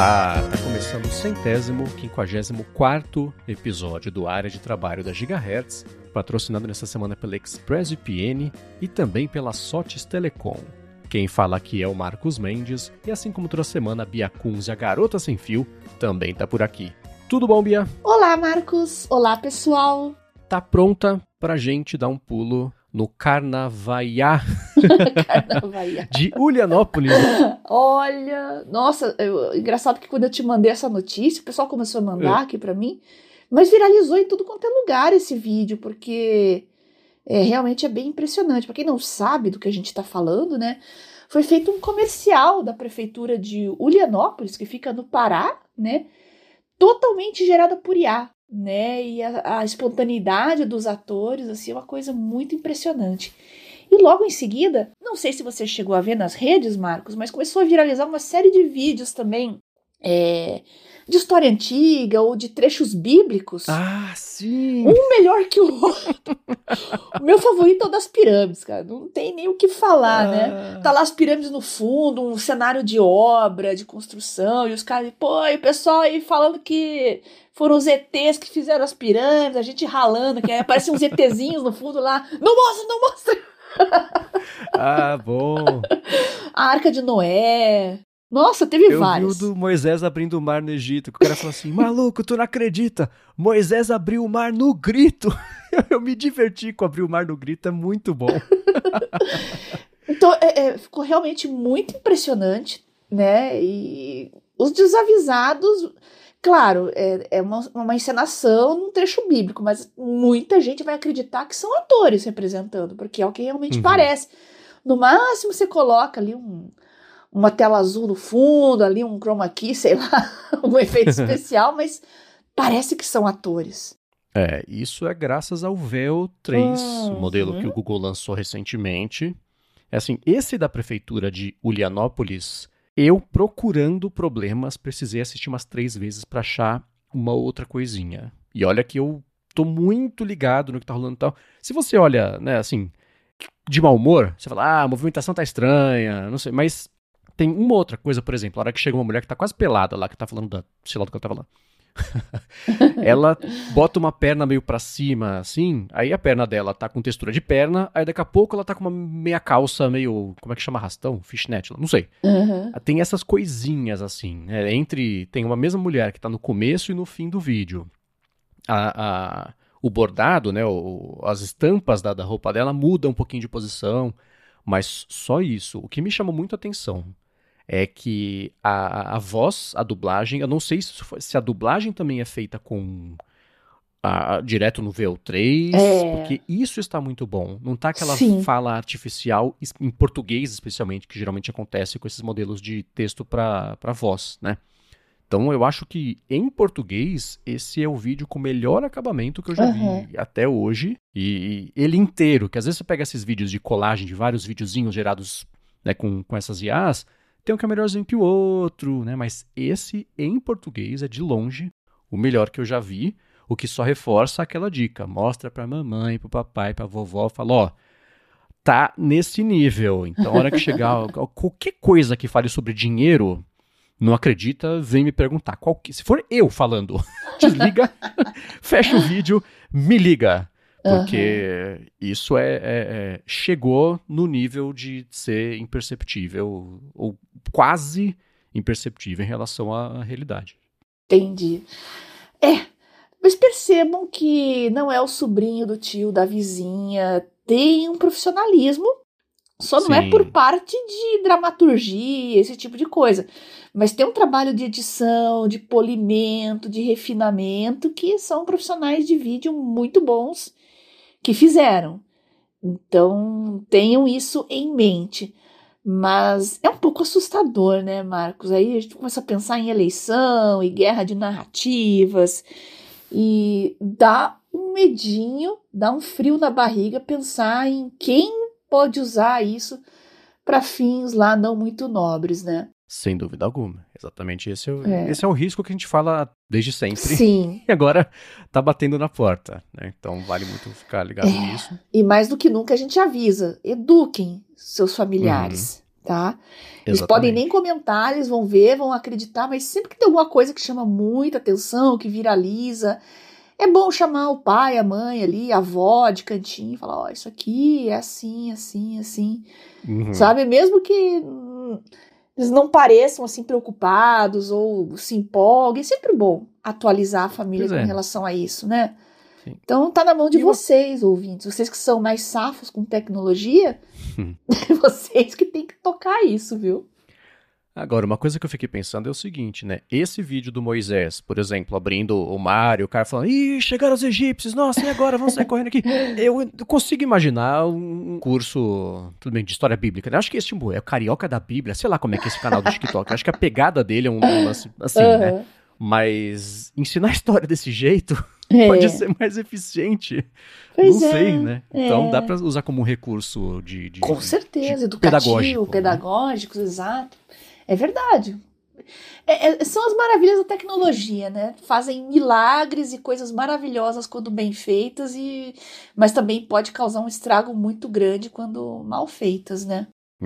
Olá, está começando o 154º episódio do Área de Trabalho da Gigahertz, patrocinado nessa semana pela ExpressVPN e também pela Sotes Telecom. Quem fala aqui é o Marcos Mendes, e assim como toda semana a Bia Kunz e a Garota Sem Fio também tá por aqui. Tudo bom, Bia? Olá, Marcos! Olá, pessoal! Tá pronta pra gente dar um pulo no Carnavaiá de Ulianópolis? Olha, nossa, engraçado que quando eu te mandei essa notícia, o pessoal começou a mandar aqui pra mim, mas viralizou em tudo quanto é lugar esse vídeo, porque realmente é bem impressionante. Pra quem não sabe do que a gente tá falando, né, foi feito um comercial da prefeitura de Ulianópolis, que fica no Pará, né, totalmente gerada por IA. Né, e a espontaneidade dos atores, assim, é uma coisa muito impressionante. E logo em seguida, não sei se você chegou a ver nas redes, Marcos, mas começou a viralizar uma série de vídeos também de história antiga ou de trechos bíblicos. Ah, sim! Um melhor que o outro. O meu favorito é o das pirâmides, cara. Não tem nem o que falar, né? Tá lá as pirâmides no fundo, um cenário de obra, de construção, e os caras, pô, e o pessoal aí falando que foram os ETs que fizeram as pirâmides, a gente ralando, que aí aparecem uns ETzinhos no fundo lá. Não mostra, não mostra! Ah, bom! A Arca de Noé. Nossa, teve vários. Eu vi o do Moisés abrindo o mar no Egito, que o cara falou assim, maluco, tu não acredita? Moisés abriu o mar no grito. Eu me diverti com abrir o mar no grito, é muito bom. Então, ficou realmente muito impressionante, né? E os desavisados, claro, é uma encenação num trecho bíblico, mas muita gente vai acreditar que são atores representando, porque é o que realmente parece. No máximo, você coloca ali uma tela azul no fundo, ali um chroma key, sei lá, um efeito especial, mas parece que são atores. Isso é graças ao Veo 3, o modelo que o Google lançou recentemente. Assim, esse da prefeitura de Ulianópolis, eu procurando problemas, precisei assistir umas 3 vezes para achar uma outra coisinha. E olha que eu tô muito ligado no que tá rolando e tal. Se você olha, né, assim, de mau humor, você fala, a movimentação tá estranha, não sei, mas tem uma outra coisa, por exemplo, a hora que chega uma mulher que tá quase pelada lá, que tá falando sei lá do que ela tá falando. Ela bota uma perna meio pra cima, assim, aí a perna dela tá com textura de perna, aí daqui a pouco ela tá com uma meia calça meio, como é que chama, arrastão? Fishnet, não sei. Tem essas coisinhas, assim, né? Tem uma mesma mulher que tá no começo e no fim do vídeo. O bordado, né, as estampas da roupa dela mudam um pouquinho de posição, mas só isso. O que me chamou muito a atenção é que a voz, a dublagem, eu não sei se a dublagem também é feita com direto no VO3, porque isso está muito bom. Não tá aquela fala artificial em português, especialmente, que geralmente acontece com esses modelos de texto para voz, né? Então eu acho que em português esse é o vídeo com o melhor acabamento que eu já vi até hoje. E ele inteiro, que às vezes você pega esses vídeos de colagem de vários videozinhos gerados, né, com essas IAs, tem um que é melhorzinho que o outro, né? Mas esse, em português, é de longe o melhor que eu já vi, o que só reforça aquela dica. Mostra pra mamãe, pro papai, pra vovó, fala, tá nesse nível. Então, a hora que chegar qualquer coisa que fale sobre dinheiro, não acredita, vem me perguntar. Se for eu falando, desliga, fecha o vídeo, me liga. Porque isso chegou no nível de ser imperceptível, ou quase imperceptível em relação à realidade. Entendi. Mas percebam que não é o sobrinho do tio, da vizinha, tem um profissionalismo, só não é por parte de dramaturgia, esse tipo de coisa. Mas tem um trabalho de edição, de polimento, de refinamento, que são profissionais de vídeo muito bons que fizeram. Então, tenham isso em mente. Mas é um pouco assustador, né, Marcos? Aí a gente começa a pensar em eleição e guerra de narrativas e dá um medinho, dá um frio na barriga pensar em quem pode usar isso para fins lá não muito nobres, né? Sem dúvida alguma. Exatamente esse é o risco que a gente fala desde sempre. Sim. E agora tá batendo na porta, né? Então vale muito ficar ligado nisso. E mais do que nunca a gente avisa, eduquem seus familiares. tá? Eles podem nem comentar, eles vão ver, vão acreditar, mas sempre que tem alguma coisa que chama muita atenção, que viraliza, é bom chamar o pai, a mãe ali, a avó de cantinho e falar, ó, isso aqui é assim, assim, assim, sabe? Mesmo que eles não pareçam assim preocupados ou se empolguem, é sempre bom atualizar a família com relação a isso, né? Sim. Então tá na mão de vocês, ouvintes. Vocês que são mais safos com tecnologia, vocês que tem que tocar isso, viu? Agora, uma coisa que eu fiquei pensando é o seguinte, né? Esse vídeo do Moisés, por exemplo, abrindo o mar e o cara falando, ih, chegaram os egípcios, nossa, e agora? Vamos sair correndo aqui. Eu consigo imaginar um curso, tudo bem, de história bíblica, né? Acho que esse tipo, é o Carioca da Bíblia, sei lá como é que é esse canal do TikTok. Acho que a pegada dele é um lance assim, né? Mas ensinar a história desse jeito pode ser mais eficiente. Não sei, né? Então dá pra usar como um recurso de com certeza, educativo, pedagógico, né? Exato. É verdade. São as maravilhas da tecnologia, né? Fazem milagres e coisas maravilhosas quando bem feitas, mas também pode causar um estrago muito grande quando mal feitas, né?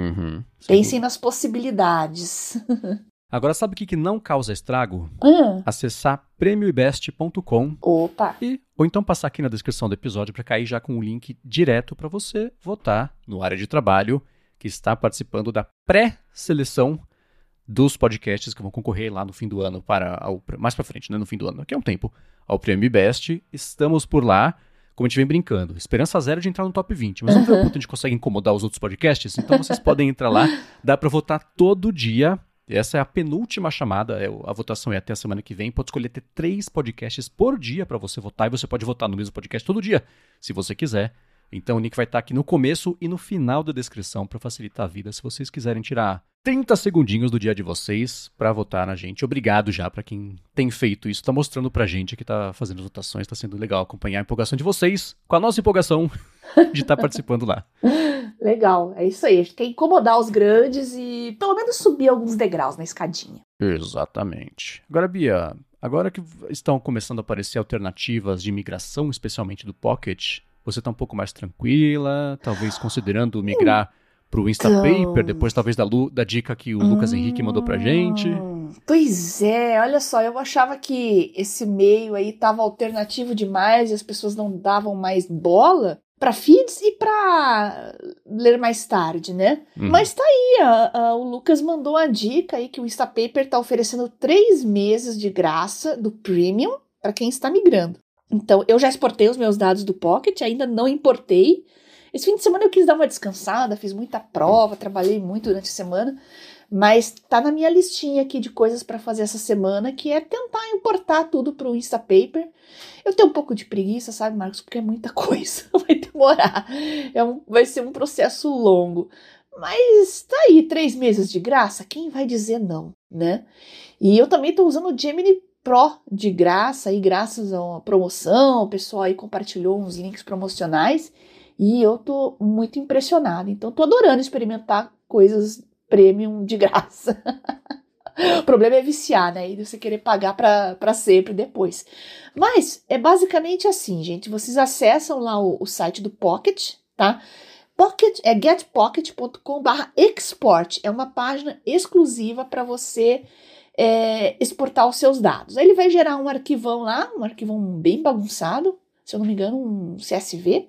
Pensem nas possibilidades. Agora, sabe o que não causa estrago? Acessar premioibest.com. Opa! Ou então passar aqui na descrição do episódio para cair já com o link direto para você votar no Área de Trabalho, que está participando da pré-seleção dos podcasts que vão concorrer lá no fim do ano, mais para frente, né, no fim do ano, daqui a um tempo, ao Prêmio Best. Estamos por lá, como a gente vem brincando, esperança zero de entrar no top 20, mas vamos ver o quanto a gente consegue incomodar os outros podcasts, então vocês podem entrar lá, dá para votar todo dia. Essa é a penúltima chamada, a votação é até a semana que vem, pode escolher ter 3 podcasts por dia para você votar, e você pode votar no mesmo podcast todo dia, se você quiser. Então o link vai estar aqui no começo e no final da descrição para facilitar a vida, se vocês quiserem tirar 30 segundinhos do dia de vocês para votar na gente. Obrigado já para quem tem feito isso, tá mostrando pra gente que tá fazendo as votações, tá sendo legal acompanhar a empolgação de vocês com a nossa empolgação de estar participando lá. Legal, é isso aí, a gente quer incomodar os grandes e pelo menos subir alguns degraus na escadinha. Exatamente. Agora, Bia, agora que estão começando a aparecer alternativas de migração, especialmente do Pocket, você tá um pouco mais tranquila, talvez considerando migrar pro Instapaper, depois talvez da dica que o Lucas Henrique mandou pra gente. Pois é, olha só, eu achava que esse meio aí tava alternativo demais e as pessoas não davam mais bola para feeds e para ler mais tarde, né? Mas tá aí, o Lucas mandou a dica aí que o Instapaper tá oferecendo 3 meses de graça do Premium para quem está migrando. Então, eu já exportei os meus dados do Pocket, ainda não importei. Esse fim de semana eu quis dar uma descansada, fiz muita prova, trabalhei muito durante a semana, mas tá na minha listinha aqui de coisas para fazer essa semana, que é tentar importar tudo pro Instapaper. Eu tenho um pouco de preguiça, sabe, Marcos, porque é muita coisa, vai demorar, vai ser um processo longo. Mas tá aí, 3 meses de graça, quem vai dizer não, né? E eu também tô usando o Gemini Pro de graça, aí graças a uma promoção, o pessoal aí compartilhou uns links promocionais, e eu tô muito impressionada. Então, tô adorando experimentar coisas premium de graça. O problema é viciar, né? E você querer pagar pra sempre depois. Mas é basicamente assim, gente. Vocês acessam lá o site do Pocket, tá? Pocket é getpocket.com/export. É uma página exclusiva para você exportar os seus dados. Aí ele vai gerar um arquivão lá, um arquivão bem bagunçado, se eu não me engano, um CSV.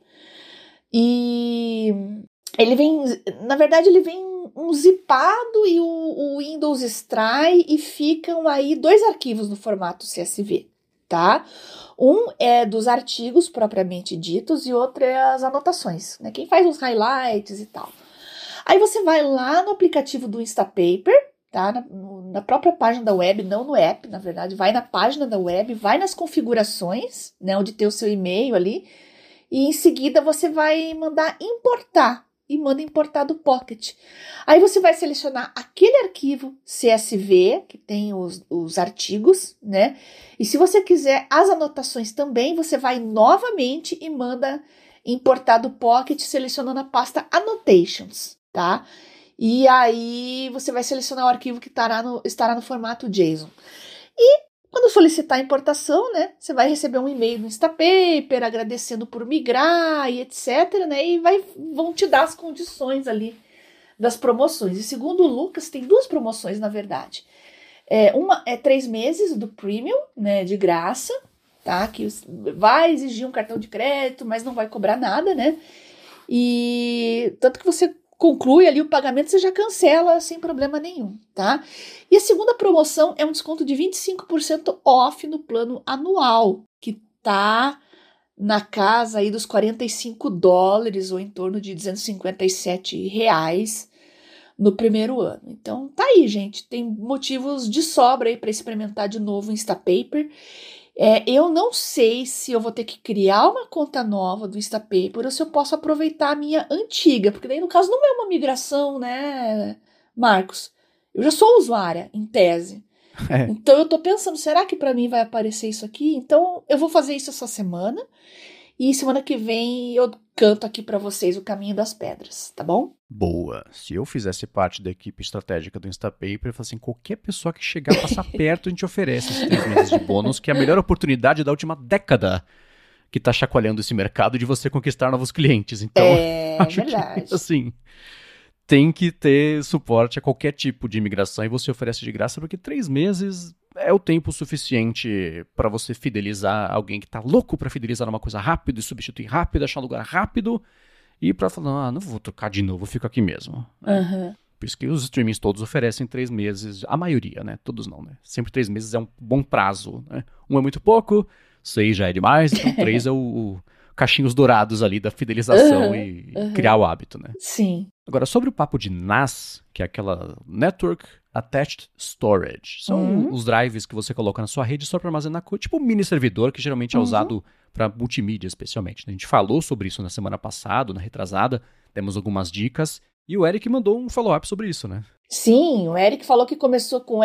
E ele vem, na verdade, ele vem um zipado e o Windows extrai e ficam aí 2 arquivos no formato CSV, tá? Um é dos artigos propriamente ditos e outro é as anotações, né? Quem faz os highlights e tal. Aí você vai lá no aplicativo do Instapaper, tá? Na própria página da web, não no app, na verdade, vai na página da web, vai nas configurações, né? Onde tem o seu e-mail ali. E em seguida você vai mandar importar e manda importar do Pocket. Aí você vai selecionar aquele arquivo CSV que tem os artigos, né? E se você quiser as anotações também, você vai novamente e manda importar do Pocket selecionando a pasta Annotations, tá? E aí você vai selecionar o arquivo que estará no formato JSON. E quando solicitar a importação, né, você vai receber um e-mail do Instapaper agradecendo por migrar e etc, né, e vão te dar as condições ali das promoções. E segundo o Lucas, tem 2 promoções, na verdade. Uma é 3 meses do Premium, né, de graça, tá? Que vai exigir um cartão de crédito, mas não vai cobrar nada, né? E tanto que você conclui ali o pagamento, você já cancela sem problema nenhum, tá? E a segunda promoção é um desconto de 25% off no plano anual, que tá na casa aí dos $45 ou em torno de R$257 no primeiro ano. Então tá aí, gente, tem motivos de sobra aí para experimentar de novo o Instapaper. Eu não sei se eu vou ter que criar uma conta nova do Instapaper ou se eu posso aproveitar a minha antiga, porque daí no caso não é uma migração, né, Marcos? Eu já sou usuária, em tese. Então eu tô pensando, será que para mim vai aparecer isso aqui? Então eu vou fazer isso essa semana e semana que vem eu canto aqui para vocês o Caminho das Pedras, tá bom? Boa. Se eu fizesse parte da equipe estratégica do Instapaper, eu falo assim, qualquer pessoa que chegar, passar perto, a gente oferece esses 3 meses de bônus, que é a melhor oportunidade da última década que tá chacoalhando esse mercado de você conquistar novos clientes. Então, acho verdade. que, assim, tem que ter suporte a qualquer tipo de imigração e você oferece de graça, porque 3 meses é o tempo suficiente para você fidelizar alguém que tá louco para fidelizar uma coisa rápido e substituir rápido, achar um lugar rápido e para falar, não vou trocar de novo, fico aqui mesmo. Uhum. Por isso que os streamings todos oferecem 3 meses, a maioria, né? Todos não, né? Sempre 3 meses é um bom prazo, né? 1 é muito pouco, 6 já é demais, então 3 é o cachinhos dourados ali da fidelização e criar o hábito, né? Sim. Agora, sobre o papo de NAS, que é aquela Network Attached Storage. São os drives que você coloca na sua rede só para armazenar coisa, tipo um mini servidor que geralmente é usado para multimídia especialmente. A gente falou sobre isso na semana passada, na retrasada, demos algumas dicas, e o Eric mandou um follow-up sobre isso, né? Sim, o Eric falou que começou com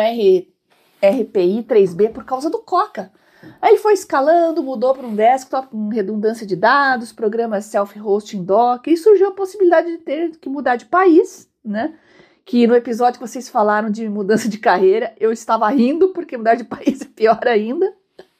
RPI 3B por causa do Coca. Aí ele foi escalando, mudou para um desktop com redundância de dados, programas self-hosting Docker, e surgiu a possibilidade de ter que mudar de país, né? Que no episódio que vocês falaram de mudança de carreira, eu estava rindo, porque mudar de país é pior ainda.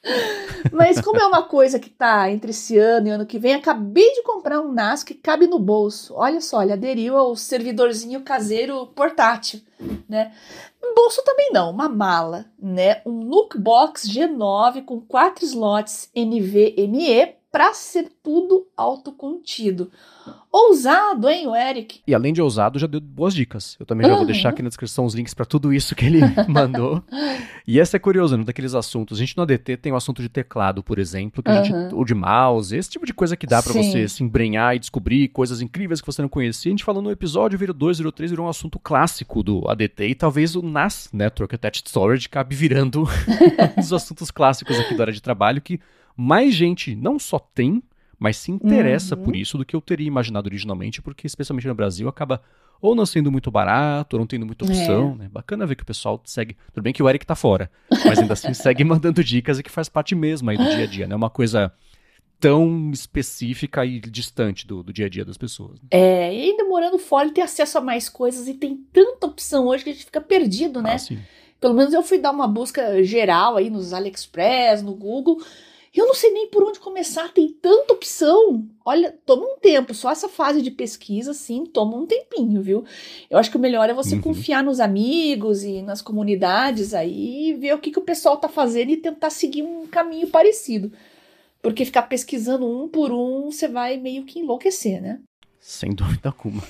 Mas como é uma coisa que está entre esse ano e ano que vem, acabei de comprar um NAS que cabe no bolso. Olha só, ele aderiu ao servidorzinho caseiro portátil, né? Um bolso também não, uma mala, né? Um Nukebox G9 com 4 slots NVMe para ser tudo autocontido. Ousado, hein, o Eric? E além de ousado, já deu boas dicas. Eu também já vou deixar aqui na descrição os links para tudo isso que ele mandou. E essa é curiosa, um daqueles assuntos. A gente no ADT tem o assunto de teclado, por exemplo, que a gente, ou de mouse, esse tipo de coisa que dá para você se embrenhar e descobrir coisas incríveis que você não conhecia. A gente falou no episódio, virou 2, virou 3, virou um assunto clássico do ADT e talvez o NAS, Network Attached Storage, acabe virando um dos assuntos clássicos aqui da área de trabalho que mais gente não só tem, mas se interessa por isso do que eu teria imaginado originalmente, porque especialmente no Brasil acaba ou não sendo muito barato, ou não tendo muita opção, né? Bacana ver que o pessoal segue, tudo bem que o Eric tá fora, mas ainda assim segue mandando dicas e que faz parte mesmo aí do dia a dia, não é uma coisa tão específica e distante do dia a dia das pessoas. Né? E ainda morando fora ele tem acesso a mais coisas e tem tanta opção hoje que a gente fica perdido, né? Sim. Pelo menos eu fui dar uma busca geral aí nos AliExpress, no Google. Eu não sei nem por onde começar, tem tanta opção. Olha, toma um tempo, só essa fase de pesquisa, assim, toma um tempinho, viu? Eu acho que o melhor é você confiar nos amigos e nas comunidades aí, e ver o que o pessoal tá fazendo e tentar seguir um caminho parecido. Porque ficar pesquisando um por um, você vai meio que enlouquecer, né? Sem dúvida alguma.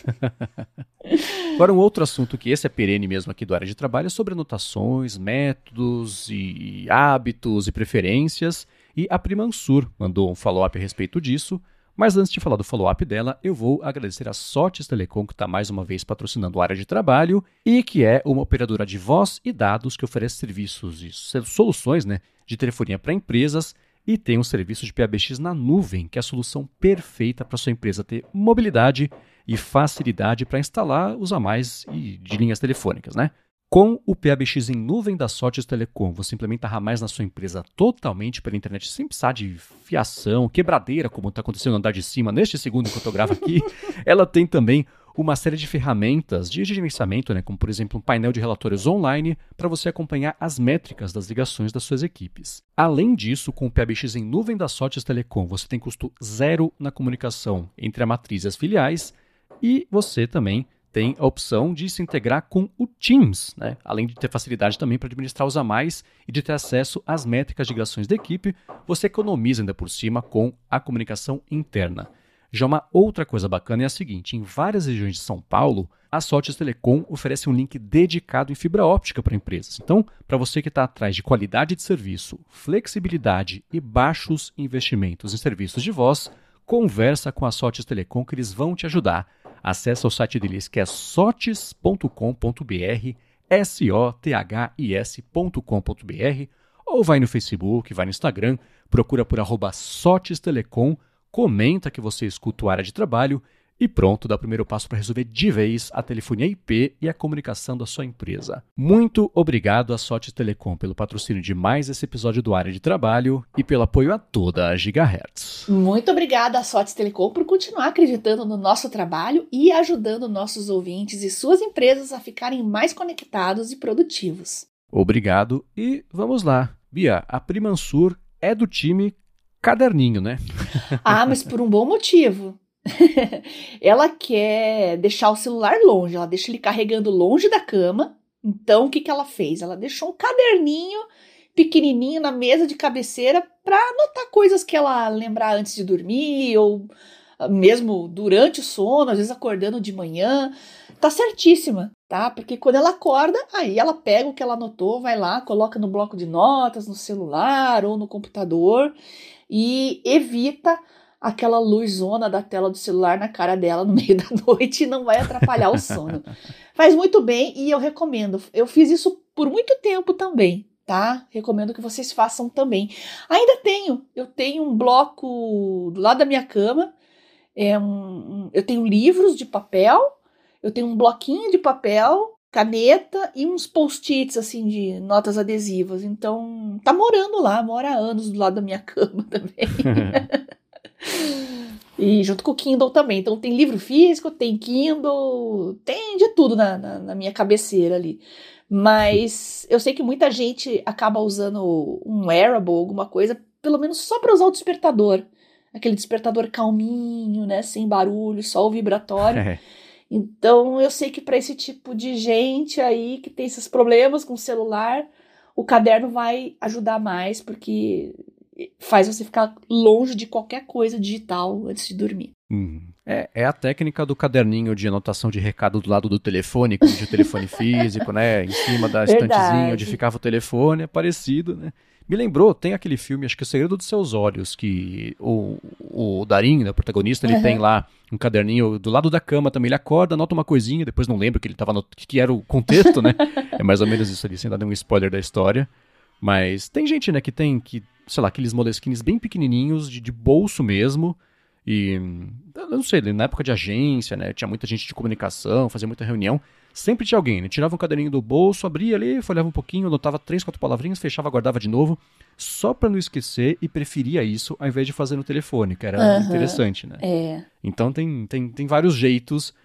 Agora, um outro assunto que esse é perene mesmo aqui do área de trabalho é sobre anotações, métodos e hábitos e preferências. E a Primansur mandou um follow-up a respeito disso, mas antes de falar do follow-up dela, eu vou agradecer a Sotes Telecom, que está mais uma vez patrocinando a área de trabalho e que é uma operadora de voz e dados que oferece serviços e soluções, né, de telefonia para empresas e tem um serviço de PABX na nuvem, que é a solução perfeita para sua empresa ter mobilidade e facilidade para instalar os a mais de linhas telefônicas, né? Com o PABX em nuvem da Sotes Telecom, você implementa a mais na sua empresa totalmente pela internet, sem precisar de fiação, quebradeira, como está acontecendo no andar de cima, neste segundo que eu gravo aqui. Ela tem também uma série de ferramentas de gerenciamento, né, como por exemplo um painel de relatórios online para você acompanhar as métricas das ligações das suas equipes. Além disso, com o PABX em nuvem da Sotes Telecom, você tem custo zero na comunicação entre a matriz e as filiais e você também tem a opção de se integrar com o Teams, né? Além de ter facilidade também para administrar os a mais e de ter acesso às métricas de ligações da equipe, você economiza ainda por cima com a comunicação interna. Já uma outra coisa bacana é a seguinte, em várias regiões de São Paulo, a Sotes Telecom oferece um link dedicado em fibra óptica para empresas. Então, para você que está atrás de qualidade de serviço, flexibilidade e baixos investimentos em serviços de voz, conversa com a Sotes Telecom que eles vão te ajudar. Acesse o site deles que é sotes.com.br, sothis.com.br, ou vai no Facebook, vai no Instagram, procura por @SotesTelecom, comenta que você escuta o Área de Trabalho e pronto, dá o primeiro passo para resolver de vez a telefonia IP e a comunicação da sua empresa. Muito obrigado à Sotes Telecom pelo patrocínio de mais esse episódio do Área de Trabalho e pelo apoio a toda a Gigahertz. Muito obrigada à Sotes Telecom por continuar acreditando no nosso trabalho e ajudando nossos ouvintes e suas empresas a ficarem mais conectados e produtivos. Obrigado e vamos lá. Bia, a Primansur é do time caderninho, né? Mas por um bom motivo. Ela quer deixar o celular longe, ela deixa ele carregando longe da cama. Então, o que ela fez? Ela deixou um caderninho pequenininho na mesa de cabeceira para anotar coisas que ela lembrar antes de dormir ou mesmo durante o sono, às vezes acordando de manhã. Tá certíssima, tá? Porque quando ela acorda, aí ela pega o que ela anotou, vai lá, coloca no bloco de notas, no celular ou no computador e evita aquela luzona da tela do celular na cara dela no meio da noite e não vai atrapalhar o sono. Faz muito bem e eu recomendo. Eu fiz isso por muito tempo também, tá? Recomendo que vocês façam também. Eu tenho um bloco do lado da minha cama, eu tenho livros de papel, eu tenho um bloquinho de papel, caneta e uns post-its assim de notas adesivas. Então, tá morando lá, mora há anos do lado da minha cama também. E junto com o Kindle também. Então tem livro físico, tem Kindle, tem de tudo na minha cabeceira ali. Mas eu sei que muita gente acaba usando um wearable, alguma coisa, pelo menos só para usar o despertador. Aquele despertador calminho, né? Sem barulho, só o vibratório. Então eu sei que para esse tipo de gente aí que tem esses problemas com o celular, o caderno vai ajudar mais, porque faz você ficar longe de qualquer coisa digital antes de dormir. É a técnica do caderninho de anotação de recado do lado do telefone, como de telefone físico, né? Em cima da estantezinha onde ficava o telefone, é parecido, né? Me lembrou, tem aquele filme, acho que O Segredo dos Seus Olhos, que o Darim, né, o protagonista, ele tem lá um caderninho do lado da cama também, ele acorda, anota uma coisinha, depois não lembra que era o contexto, né? É mais ou menos isso ali, sem dar nenhum spoiler da história. Mas tem gente, né, sei lá, aqueles moleskines bem pequenininhos, de bolso mesmo, e eu não sei, na época de agência, né, tinha muita gente de comunicação, fazia muita reunião, sempre tinha alguém, né, tirava um caderninho do bolso, abria ali, folhava um pouquinho, anotava 3, 4 palavrinhas, fechava, guardava de novo, só pra não esquecer e preferia isso ao invés de fazer no telefone, que era interessante, né. Então tem vários jeitos,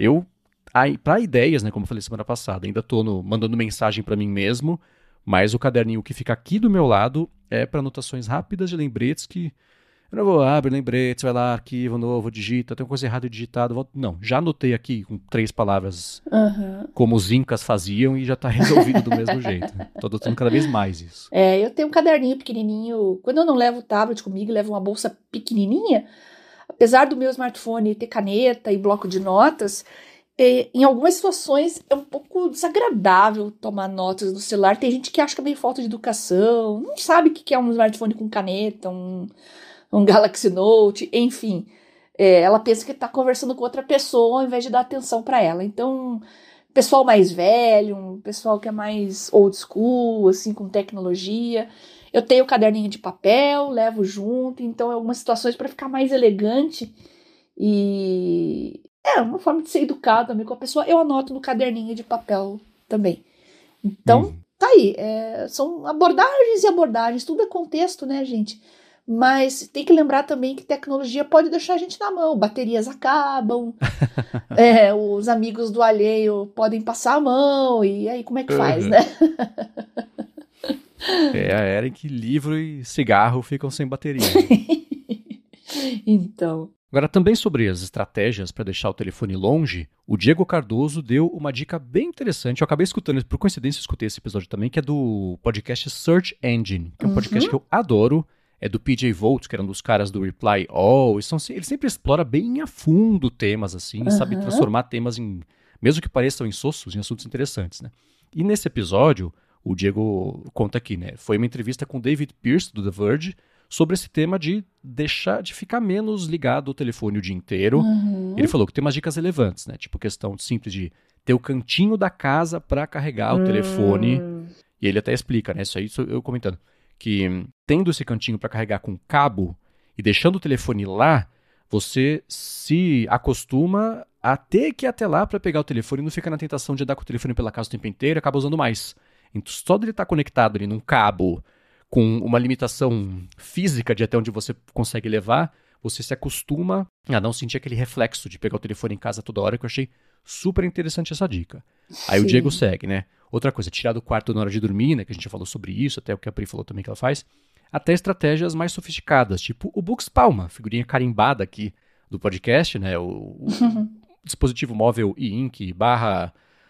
pra ideias, né, como eu falei semana passada, ainda tô mandando mensagem pra mim mesmo, mas o caderninho que fica aqui do meu lado é para anotações rápidas de lembretes que eu não vou abrir lembretes, vai lá, arquivo novo, digita, tem uma coisa errada digitada. Não, já anotei aqui com 3 palavras como os incas faziam e já está resolvido do mesmo jeito. Estou adotando cada vez mais isso. Eu tenho um caderninho pequenininho. Quando eu não levo o tablet comigo, levo uma bolsa pequenininha. Apesar do meu smartphone ter caneta e bloco de notas, em algumas situações é um pouco desagradável tomar notas no celular. Tem gente que acha que é meio falta de educação, não sabe o que é um smartphone com caneta, um Galaxy Note, enfim. Ela pensa que está conversando com outra pessoa ao invés de dar atenção para ela. Então, pessoal mais velho, um pessoal que é mais old school, assim, com tecnologia. Eu tenho o caderninho de papel, levo junto, então em algumas situações para ficar mais elegante e uma forma de ser educado também com a pessoa, eu anoto no caderninho de papel também. Então, tá aí. São abordagens e abordagens, tudo é contexto, né, gente? Mas tem que lembrar também que tecnologia pode deixar a gente na mão. Baterias acabam, os amigos do alheio podem passar a mão, e aí como é que faz, né? É a era em que livro e cigarro ficam sem bateria. Então... Agora, também sobre as estratégias para deixar o telefone longe, o Diego Cardoso deu uma dica bem interessante. Eu acabei escutando, por coincidência eu escutei esse episódio também, que é do podcast Search Engine, que é um podcast que eu adoro. É do PJ Volt, que era um dos caras do Reply All. Ele sempre explora bem a fundo temas, assim, e sabe transformar temas em, mesmo que pareçam insossos, em assuntos interessantes, né? E nesse episódio, o Diego conta aqui, né? Foi uma entrevista com o David Pierce, do The Verge, sobre esse tema de deixar de ficar menos ligado ao telefone o dia inteiro. Ele falou que tem umas dicas relevantes, né? Tipo questão simples de ter o cantinho da casa para carregar o telefone. E ele até explica, né? Isso aí eu comentando. Que tendo esse cantinho para carregar com cabo e deixando o telefone lá, você se acostuma a ter que ir até lá para pegar o telefone e não fica na tentação de andar com o telefone pela casa o tempo inteiro e acaba usando mais. Então, só dele estar conectado ali num cabo com uma limitação física de até onde você consegue levar, você se acostuma a não sentir aquele reflexo de pegar o telefone em casa toda hora, que eu achei super interessante essa dica. Aí o Diego segue, né? Outra coisa, tirar do quarto na hora de dormir, né? Que a gente já falou sobre isso, até o que a Pri falou também que ela faz. Até estratégias mais sofisticadas, tipo o Books Palma, figurinha carimbada aqui do podcast, né? O dispositivo móvel e-ink /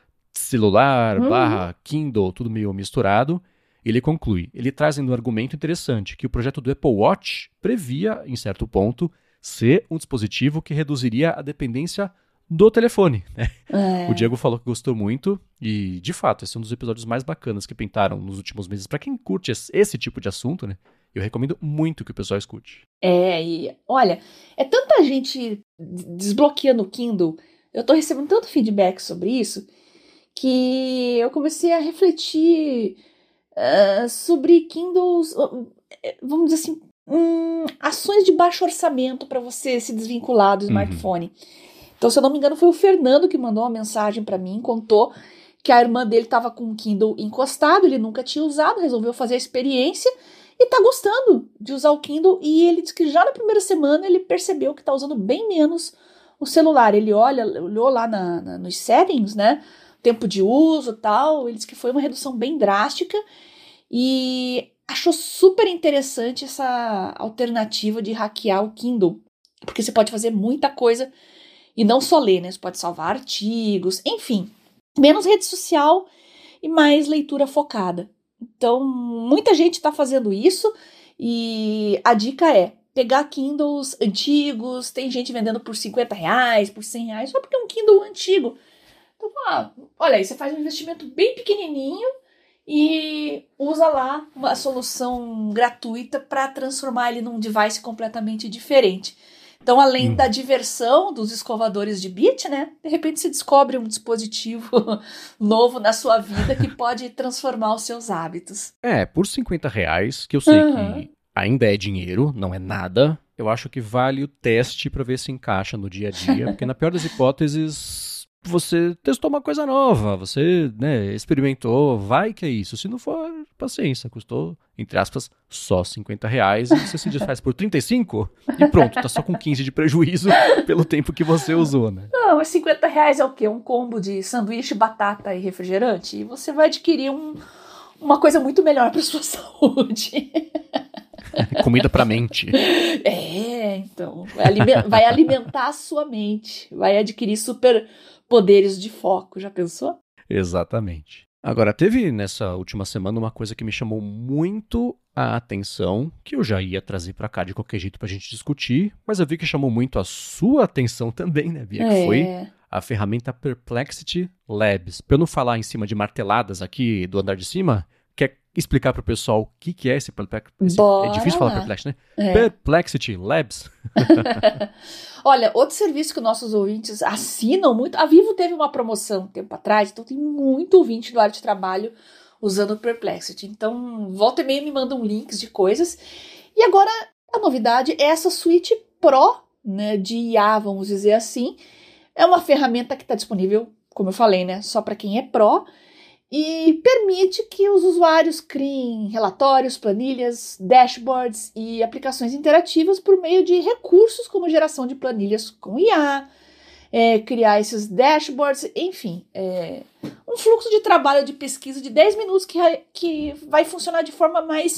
celular / Kindle, tudo meio misturado. Ele conclui, ele traz um argumento interessante, que o projeto do Apple Watch previa, em certo ponto, ser um dispositivo que reduziria a dependência do telefone, né? O Diego falou que gostou muito e, de fato, esse é um dos episódios mais bacanas que pintaram nos últimos meses. Para quem curte esse tipo de assunto, né? Eu recomendo muito que o pessoal escute. E olha, é tanta gente desbloqueando o Kindle, eu tô recebendo tanto feedback sobre isso, que eu comecei a refletir sobre Kindles, vamos dizer assim, ações de baixo orçamento para você se desvincular do smartphone. Então, se eu não me engano, foi o Fernando que mandou uma mensagem para mim, contou que a irmã dele estava com o Kindle encostado, ele nunca tinha usado, resolveu fazer a experiência e tá gostando de usar o Kindle, e ele disse que já na primeira semana ele percebeu que tá usando bem menos o celular. Ele olhou lá nos settings, né, tempo de uso e tal, ele disse que foi uma redução bem drástica e achou super interessante essa alternativa de hackear o Kindle, porque você pode fazer muita coisa e não só ler, né? Você pode salvar artigos, enfim, menos rede social e mais leitura focada. Então, muita gente está fazendo isso e a dica é pegar Kindles antigos, tem gente vendendo por R$50, por R$100, só porque é um Kindle antigo. Então, olha aí, você faz um investimento bem pequenininho e usa lá uma solução gratuita para transformar ele num device completamente diferente. Então, além da diversão dos escovadores de bit, né? De repente você descobre um dispositivo novo na sua vida que pode transformar os seus hábitos. Por R$50, que eu sei que ainda é dinheiro, não é nada, eu acho que vale o teste para ver se encaixa no dia a dia, porque na pior das hipóteses, você testou uma coisa nova, você, né, experimentou, vai que é isso. Se não for, paciência, custou, entre aspas, só R$50 e você se desfaz por 35 e pronto, tá só com 15 de prejuízo pelo tempo que você usou, né? Não, mas R$50 é o quê? Um combo de sanduíche, batata e refrigerante? E você vai adquirir uma coisa muito melhor para sua saúde. Comida pra mente. Então, vai alimentar a sua mente, vai adquirir super poderes de foco, já pensou? Exatamente. Agora, teve nessa última semana uma coisa que me chamou muito a atenção, que eu já ia trazer pra cá de qualquer jeito pra gente discutir, mas eu vi que chamou muito a sua atenção também, né, Bia? Que foi a ferramenta Perplexity Labs. Pra eu não falar em cima de marteladas aqui do andar de cima, quer explicar pro pessoal o que é esse Perplexity? É difícil falar Perplexity, né? Perplexity Labs. Olha, outro serviço que nossos ouvintes assinam muito, a Vivo teve uma promoção um tempo atrás, então tem muito ouvinte do Área de Trabalho usando o Perplexity. Então, volta e meia me mandam links de coisas. E agora, a novidade é essa suíte Pro, né, de IA, vamos dizer assim. É uma ferramenta que está disponível, como eu falei, né, só para quem é Pro, e permite que os usuários criem relatórios, planilhas, dashboards e aplicações interativas por meio de recursos como geração de planilhas com IA, criar esses dashboards, enfim, um fluxo de trabalho de pesquisa de 10 minutos que vai funcionar de forma mais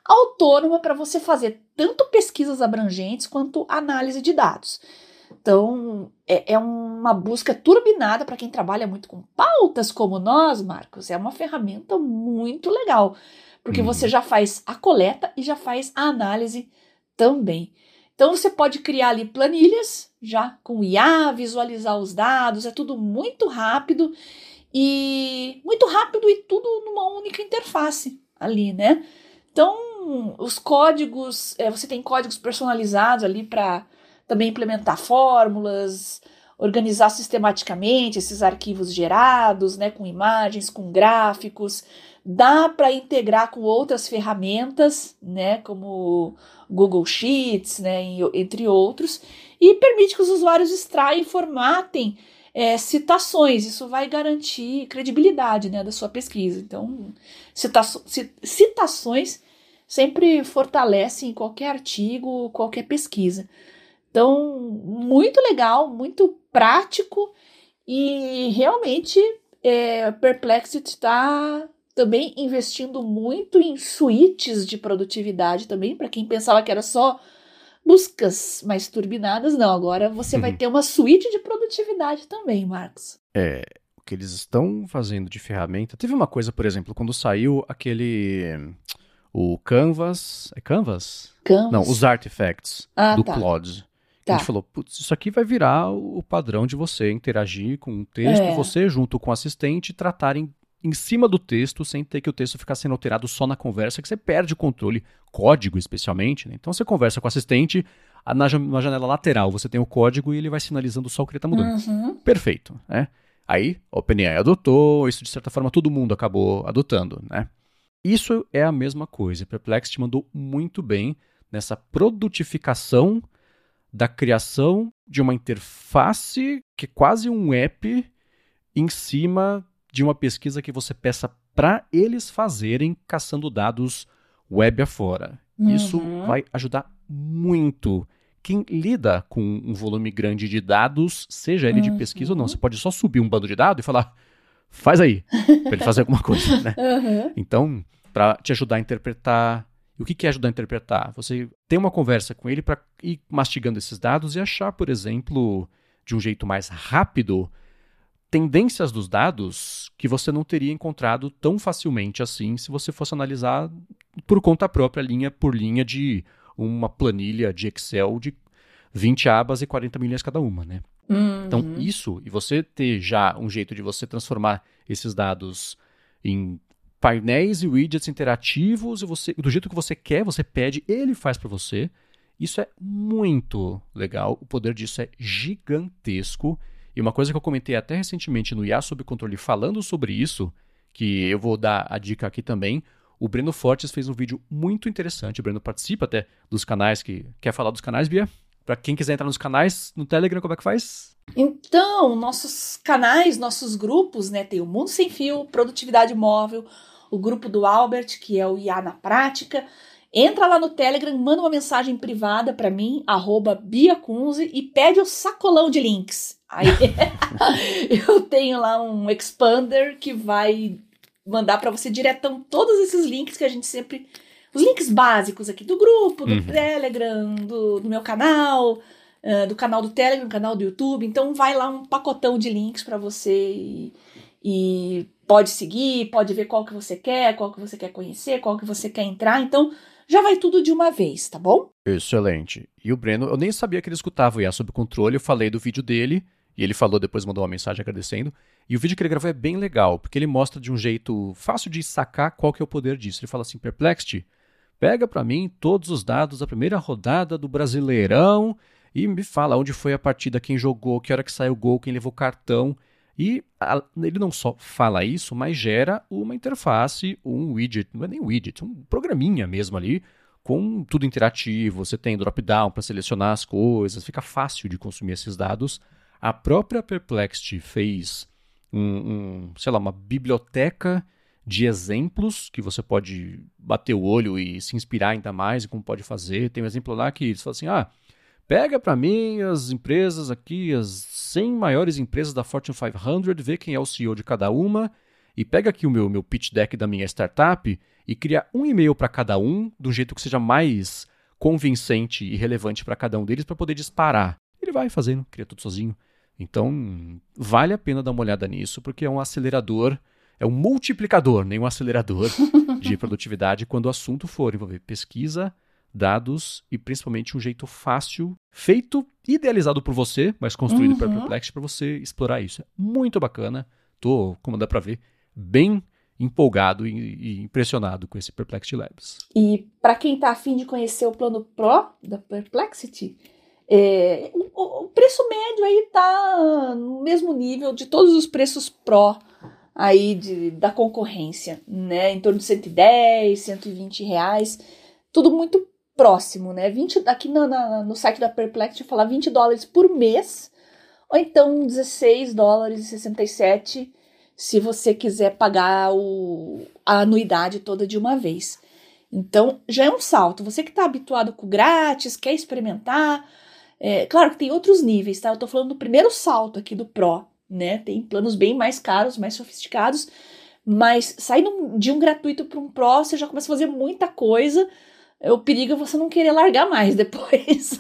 autônoma para você fazer tanto pesquisas abrangentes quanto análise de dados. Então, é uma busca turbinada para quem trabalha muito com pautas como nós, Marcos. É uma ferramenta muito legal, porque você já faz a coleta e já faz a análise também. Então, você pode criar ali planilhas, já com IA, visualizar os dados, é tudo muito rápido e tudo numa única interface ali, né? Então, os códigos, você tem códigos personalizados ali para também implementar fórmulas, organizar sistematicamente esses arquivos gerados, né, com imagens, com gráficos. Dá para integrar com outras ferramentas, né, como Google Sheets, né, entre outros, e permite que os usuários extraem e formatem citações. Isso vai garantir credibilidade, né, da sua pesquisa. Então, citações sempre fortalecem qualquer artigo, qualquer pesquisa. Então, muito legal, muito prático e realmente Perplexity está também investindo muito em suítes de produtividade também, para quem pensava que era só buscas mais turbinadas, não, agora você vai ter uma suíte de produtividade também, Marcos. O que eles estão fazendo de ferramenta... Teve uma coisa, por exemplo, quando saiu o Canvas... É Canvas? Canvas. Não, os artifacts do Claude. A gente falou, putz, isso aqui vai virar o padrão de você interagir com um texto, você junto com o assistente tratarem em cima do texto, sem ter que o texto ficar sendo alterado só na conversa, que você perde o controle, código especialmente, né? Então você conversa com o assistente, na janela lateral você tem o código e ele vai sinalizando só o que ele está mudando. Perfeito, né? Aí, a OpenAI adotou, isso de certa forma todo mundo acabou adotando, né? Isso é a mesma coisa. Perplexity mandou muito bem nessa produtificação da criação de uma interface que é quase um app em cima de uma pesquisa que você peça para eles fazerem caçando dados web afora. Isso vai ajudar muito quem lida com um volume grande de dados, seja ele de pesquisa ou não. Você pode só subir um bando de dados e falar, faz aí, para ele fazer alguma coisa, né? Então, para te ajudar a interpretar. E o que é ajudar a interpretar? Você tem uma conversa com ele para ir mastigando esses dados e achar, por exemplo, de um jeito mais rápido, tendências dos dados que você não teria encontrado tão facilmente assim se você fosse analisar por conta própria, linha por linha, de uma planilha de Excel de 20 abas e 40 milhas cada uma, né? Então, isso, e você ter já um jeito de você transformar esses dados em painéis e widgets interativos, e do jeito que você quer, você pede, ele faz para você. Isso é muito legal, o poder disso é gigantesco. E uma coisa que eu comentei até recentemente no IA Sob Controle falando sobre isso, que eu vou dar a dica aqui também, o Breno Fortes fez um vídeo muito interessante, o Breno participa até dos canais, quer falar dos canais, Bia? Para quem quiser entrar nos canais, no Telegram, como é que faz? Então, nossos canais, nossos grupos, né, tem o Mundo Sem Fio, Produtividade Móvel, o grupo do Albert, que é o IA na Prática. Entra lá no Telegram, manda uma mensagem privada para mim, @BiaCunze, e pede o sacolão de links. Aí eu tenho lá um expander que vai mandar para você diretão todos esses links que a gente sempre... Os links básicos aqui do grupo, do Telegram, do meu canal, do canal do Telegram, do canal do YouTube. Então vai lá um pacotão de links para você e pode seguir, pode ver qual que você quer conhecer, qual que você quer entrar. Então já vai tudo de uma vez, tá bom? Excelente. E o Breno, eu nem sabia que ele escutava o IA Sob Controle, eu falei do vídeo dele, e ele falou, depois mandou uma mensagem agradecendo. E o vídeo que ele gravou é bem legal, porque ele mostra de um jeito fácil de sacar qual que é o poder disso. Ele fala assim, Perplexity, pega para mim todos os dados da primeira rodada do Brasileirão e me fala onde foi a partida, quem jogou, que hora que saiu o gol, quem levou cartão. E ele não só fala isso, mas gera uma interface, um widget, não é nem widget, um programinha mesmo ali, com tudo interativo. Você tem drop-down para selecionar as coisas, fica fácil de consumir esses dados. A própria Perplexity fez uma biblioteca de exemplos que você pode bater o olho e se inspirar ainda mais em como pode fazer. Tem um exemplo lá que eles falam assim, pega para mim as empresas aqui, as 100 maiores empresas da Fortune 500, vê quem é o CEO de cada uma e pega aqui o meu pitch deck da minha startup e cria um e-mail para cada um, de um jeito que seja mais convincente e relevante para cada um deles para poder disparar. Ele vai fazendo, cria tudo sozinho. Então, vale a pena dar uma olhada nisso, porque é um acelerador, é um multiplicador, nem um acelerador de produtividade quando o assunto for envolver pesquisa, dados e principalmente um jeito fácil, feito, idealizado por você, mas construído pela Perplexity para você explorar isso. É muito bacana. Tô, como dá para ver, bem empolgado e impressionado com esse Perplexity Labs. E para quem está afim de conhecer o plano Pro da Perplexity, o preço médio aí tá no mesmo nível de todos os preços Pro aí da concorrência, né? Em torno de 110, 120 reais, tudo muito próximo, né? Aqui no site da Perplexity fala $20 por mês, ou então $16,67 se você quiser pagar a anuidade toda de uma vez. Então, já é um salto. Você que está habituado com grátis, quer experimentar, claro que tem outros níveis, tá? Eu tô falando do primeiro salto aqui do Pro, né? Tem planos bem mais caros, mais sofisticados, mas saindo de um gratuito para um Pro, você já começa a fazer muita coisa. O perigo é você não querer largar mais depois.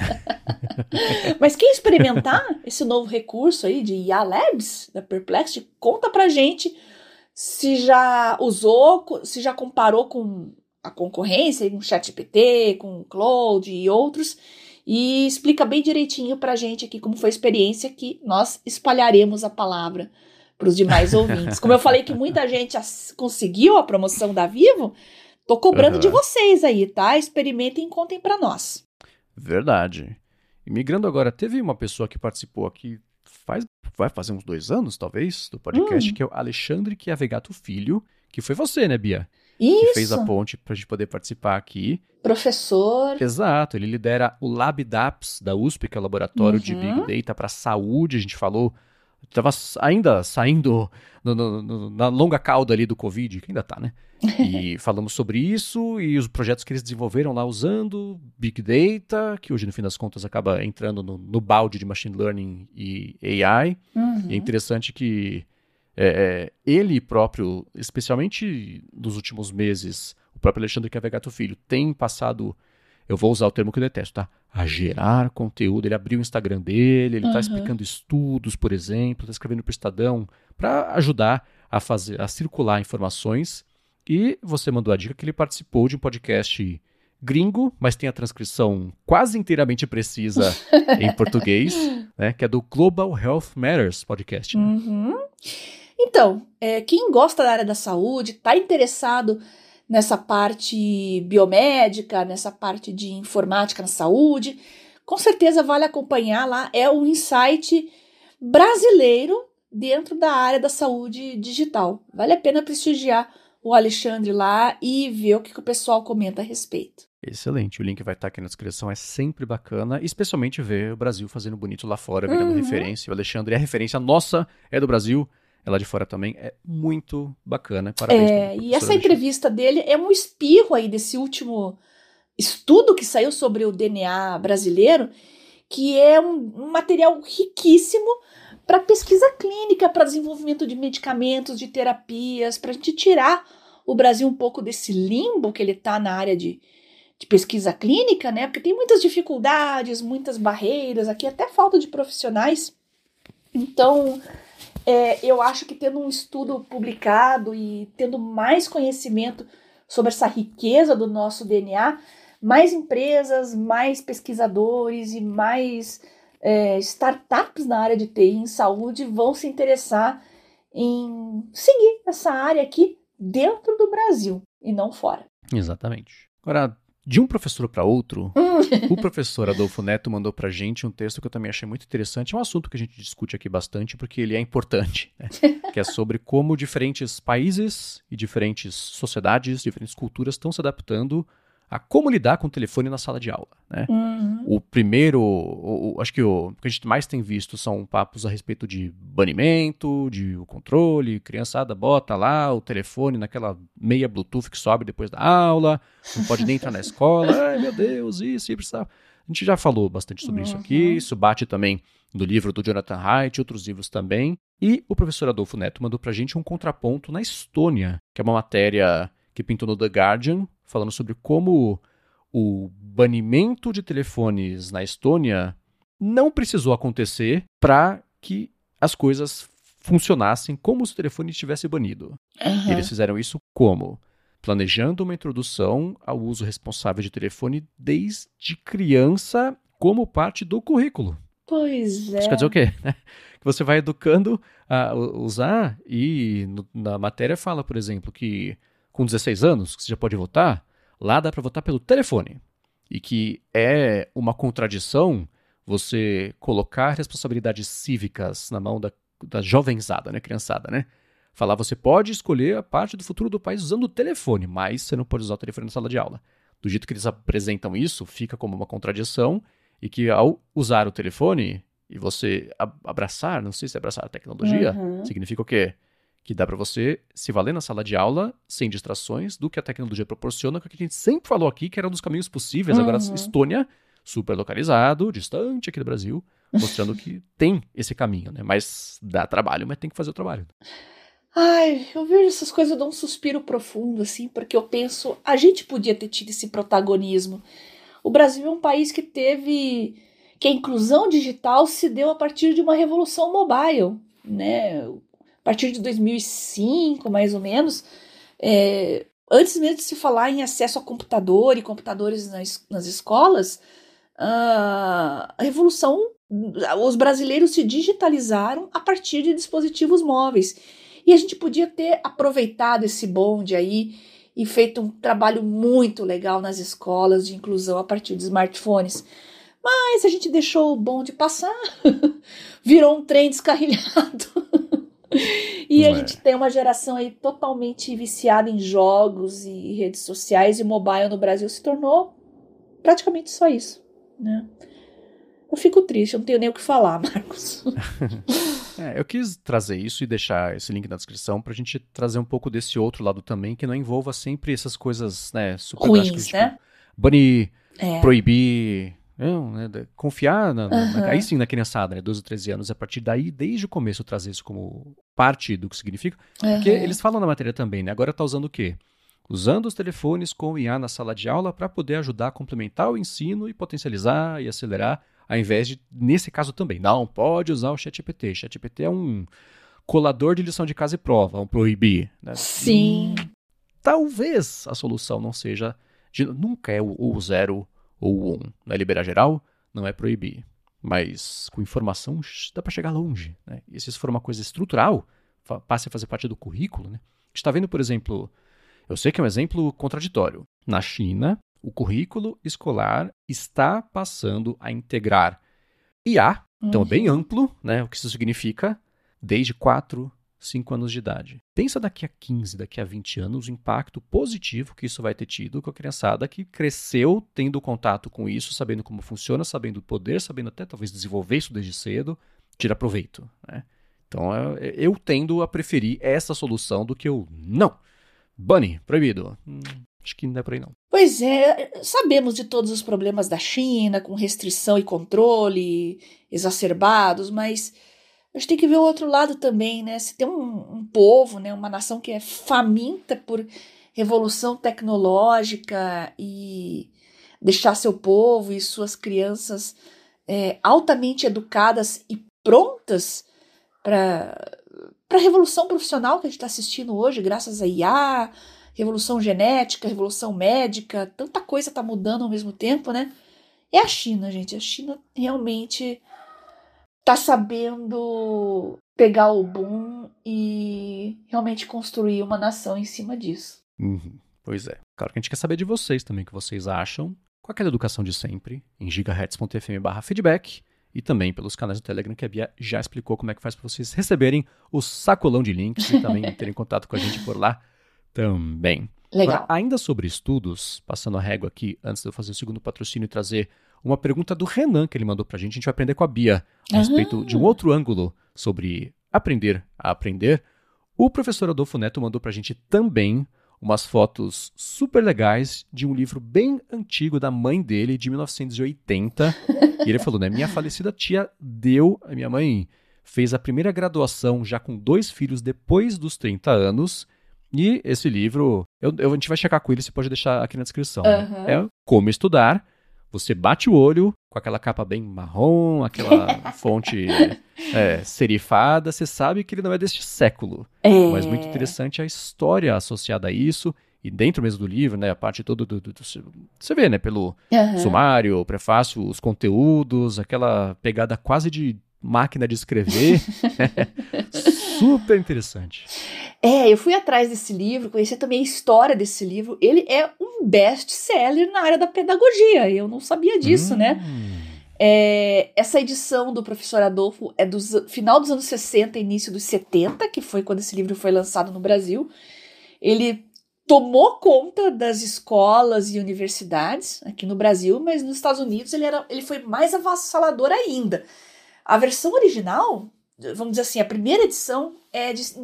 Mas quem experimentar esse novo recurso aí de IA Labs da Perplexity, conta pra gente se já usou, se já comparou com a concorrência, com o ChatGPT, com o Claude e outros, e explica bem direitinho pra gente aqui como foi a experiência, que nós espalharemos a palavra para os demais ouvintes. Como eu falei que muita gente conseguiu a promoção da Vivo, tô cobrando de vocês aí, tá? Experimentem e contem pra nós. Verdade. E migrando agora, teve uma pessoa que participou aqui vai fazer uns 2 anos, talvez, do podcast, que é o Alexandre Chiavegato Filho, que foi você, né, Bia? Isso. Que fez a ponte pra gente poder participar aqui. Professor. Exato, ele lidera o LabDAPS da USP, que é o Laboratório de Big Data para Saúde. A gente falou, estava ainda saindo na longa cauda ali do Covid, que ainda tá, né? E falamos sobre isso e os projetos que eles desenvolveram lá usando Big Data, que hoje, no fim das contas, acaba entrando no balde de Machine Learning e AI. E é interessante que ele próprio, especialmente nos últimos meses, o próprio Alexandre Chiavegato Filho tem passado, eu vou usar o termo que eu detesto, tá? A gerar conteúdo. Ele abriu o Instagram dele, ele está explicando estudos, por exemplo, está escrevendo para o Estadão, para ajudar a circular informações. E você mandou a dica que ele participou de um podcast gringo, mas tem a transcrição quase inteiramente precisa em português, né? Que é do Global Health Matters podcast. Né? Então, quem gosta da área da saúde, está interessado nessa parte biomédica, nessa parte de informática na saúde, com certeza vale acompanhar lá. É um insight brasileiro dentro da área da saúde digital. Vale a pena prestigiar o Alexandre lá e ver o que o pessoal comenta a respeito. Excelente, o link vai estar aqui na descrição, é sempre bacana, especialmente ver o Brasil fazendo bonito lá fora, virando referência. O Alexandre é a referência nossa, é do Brasil, é lá de fora também, é muito bacana. Parabéns. E essa entrevista dele é um espirro aí desse último estudo que saiu sobre o DNA brasileiro, que é um material riquíssimo para pesquisa clínica, para desenvolvimento de medicamentos, de terapias, para a gente tirar o Brasil um pouco desse limbo que ele está na área de pesquisa clínica, né? Porque tem muitas dificuldades, muitas barreiras, aqui até falta de profissionais. Então, eu acho que tendo um estudo publicado e tendo mais conhecimento sobre essa riqueza do nosso DNA, mais empresas, mais pesquisadores e mais startups na área de TI em saúde vão se interessar em seguir essa área aqui dentro do Brasil e não fora. Exatamente. Agora, de um professor para outro, o professor Adolfo Neto mandou pra gente um texto que eu também achei muito interessante. É um assunto que a gente discute aqui bastante porque ele é importante, né? Que é sobre como diferentes países e diferentes sociedades, diferentes culturas estão se adaptando a como lidar com o telefone na sala de aula, né? O primeiro, acho que o que a gente mais tem visto são papos a respeito de banimento, de o controle, criançada bota lá o telefone naquela meia Bluetooth que sobe depois da aula, não pode nem entrar na escola, ai meu Deus, isso, precisava. A gente já falou bastante sobre isso aqui, isso bate também no livro do Jonathan Haidt, outros livros também. E o professor Adolfo Neto mandou pra gente um contraponto na Estônia, que é uma matéria que pintou no The Guardian, falando sobre como o banimento de telefones na Estônia não precisou acontecer para que as coisas funcionassem como se o telefone estivesse banido. E eles fizeram isso como? Planejando uma introdução ao uso responsável de telefone desde criança como parte do currículo. Pois é. Isso quer dizer o quê? Que você vai educando a usar e na matéria fala, por exemplo, que com 16 anos, que você já pode votar, lá dá para votar pelo telefone. E que é uma contradição você colocar responsabilidades cívicas na mão da jovenzada, né, criançada, né? Falar, você pode escolher a parte do futuro do país usando o telefone, mas você não pode usar o telefone na sala de aula. Do jeito que eles apresentam isso, fica como uma contradição, e que ao usar o telefone e você abraçar, não sei se abraçar a tecnologia, significa o quê? Que dá para você se valer na sala de aula sem distrações do que a tecnologia proporciona, que a gente sempre falou aqui que era um dos caminhos possíveis. Agora, Estônia, super localizado, distante aqui do Brasil, mostrando que tem esse caminho, né? Mas dá trabalho, mas tem que fazer o trabalho. Ai, eu vejo essas coisas, eu dou um suspiro profundo, assim, porque eu penso, a gente podia ter tido esse protagonismo. O Brasil é um país que a inclusão digital se deu a partir de uma revolução mobile, né? A partir de 2005, mais ou menos, antes mesmo de se falar em acesso a computador e computadores nas escolas, a revolução, os brasileiros se digitalizaram a partir de dispositivos móveis. E a gente podia ter aproveitado esse bonde aí e feito um trabalho muito legal nas escolas de inclusão a partir de smartphones. Mas a gente deixou o bonde passar, virou um trem descarrilhado. E a gente tem uma geração aí totalmente viciada em jogos e redes sociais, e mobile no Brasil se tornou praticamente só isso, né? Eu fico triste, eu não tenho nem o que falar, Marcos. Eu quis trazer isso e deixar esse link na descrição pra gente trazer um pouco desse outro lado também, que não envolva sempre essas coisas, né, super ruins, tipo, né? Banir, proibir, confiar aí sim na criançada, né, 12 ou 13 anos, a partir daí, desde o começo, trazer isso como parte do que significa, porque eles falam na matéria também, né, agora tá usando o quê? Usando os telefones com IA na sala de aula para poder ajudar a complementar o ensino e potencializar e acelerar, ao invés de, nesse caso também, não pode usar o ChatGPT. ChatGPT é um colador de lição de casa e prova, um proibir. Né? Sim. Talvez a solução não seja, nunca é o 0 ou o 1. Não é liberar geral, não é proibir. Mas com informação dá para chegar longe. Né? E se isso for uma coisa estrutural, passe a fazer parte do currículo. Né? A gente está vendo, por exemplo, eu sei que é um exemplo contraditório. Na China, o currículo escolar está passando a integrar IA, então é bem amplo, né, o que isso significa, desde 4, 5 anos de idade. Pensa daqui a 15, daqui a 20 anos, o impacto positivo que isso vai ter tido com a criançada que cresceu tendo contato com isso, sabendo como funciona, sabendo o poder, sabendo até talvez desenvolver isso desde cedo, tirar proveito. Né? Então eu tendo a preferir essa solução do que o não. Bunny, proibido. Acho que não é por aí não. Pois é, sabemos de todos os problemas da China, com restrição e controle exacerbados, mas a gente tem que ver o outro lado também, né? Se tem um povo, né, uma nação que é faminta por revolução tecnológica e deixar seu povo e suas crianças altamente educadas e prontas para a revolução profissional que a gente está assistindo hoje, graças a IA, revolução genética, revolução médica, tanta coisa está mudando ao mesmo tempo, né? É a China, gente. A China realmente está sabendo pegar o boom e realmente construir uma nação em cima disso. Pois é. Claro que a gente quer saber de vocês também, o que vocês acham, com aquela educação de sempre, em gigahertz.fm/feedback, e também pelos canais do Telegram, que a Bia já explicou como é que faz para vocês receberem o sacolão de links e também terem contato com a gente por lá também. Legal. Agora, ainda sobre estudos, passando a régua aqui, antes de eu fazer o segundo patrocínio e trazer uma pergunta do Renan que ele mandou pra gente vai aprender com a Bia a respeito de um outro ângulo sobre aprender a aprender. O professor Adolfo Neto mandou pra gente também umas fotos super legais de um livro bem antigo da mãe dele, de 1980. E ele falou, né, minha falecida tia a minha mãe fez a primeira graduação já com 2 filhos depois dos 30 anos. E esse livro, a gente vai checar com ele, você pode deixar aqui na descrição. Né? É Como Estudar. Você bate o olho com aquela capa bem marrom, aquela fonte serifada, você sabe que ele não é deste século. Mas muito interessante a história associada a isso. E dentro mesmo do livro, né, a parte toda você vê, né, pelo sumário, prefácio, os conteúdos, aquela pegada quase de máquina de escrever. Super interessante. Eu fui atrás desse livro, conheci também a história desse livro. Ele é um best-seller na área da pedagogia. Eu não sabia disso, né? Essa edição do Professor Adolfo é do final dos anos 60, início dos 70, que foi quando esse livro foi lançado no Brasil. Ele tomou conta das escolas e universidades aqui no Brasil, mas nos Estados Unidos ele foi mais avassalador ainda. A versão original, vamos dizer assim, a primeira edição é de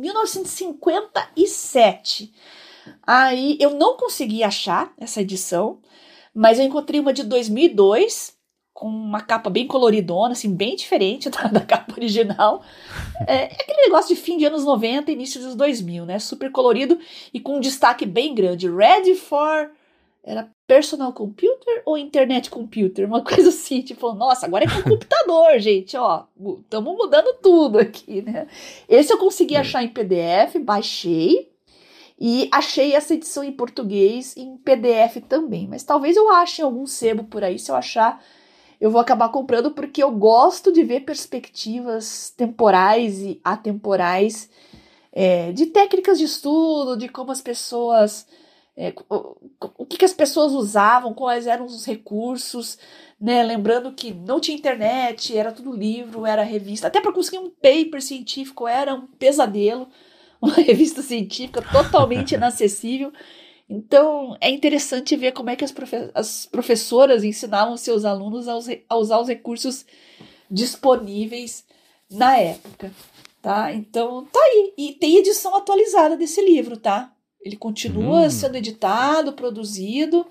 1957. Aí eu não consegui achar essa edição, mas eu encontrei uma de 2002, com uma capa bem coloridona, assim, bem diferente da capa original. É aquele negócio de fim de anos 90 e início dos 2000, né? Super colorido e com um destaque bem grande. Ready for... Era personal computer ou internet computer? Uma coisa assim, tipo, nossa, agora é com computador, gente, ó. Estamos mudando tudo aqui, né? Esse eu consegui achar em PDF, baixei. E achei essa edição em português e em PDF também. Mas talvez eu ache em algum sebo por aí. Se eu achar, eu vou acabar comprando, porque eu gosto de ver perspectivas temporais e atemporais de técnicas de estudo, de como as pessoas... o que as pessoas usavam, quais eram os recursos, né? Lembrando que não tinha internet, era tudo livro, era revista. Até para conseguir um paper científico era um pesadelo. Uma revista científica totalmente inacessível. Então, é interessante ver como é que as professoras ensinavam seus alunos a usar os recursos disponíveis na época, tá? Então, tá aí. E tem edição atualizada desse livro, tá? Ele continua sendo editado, produzido.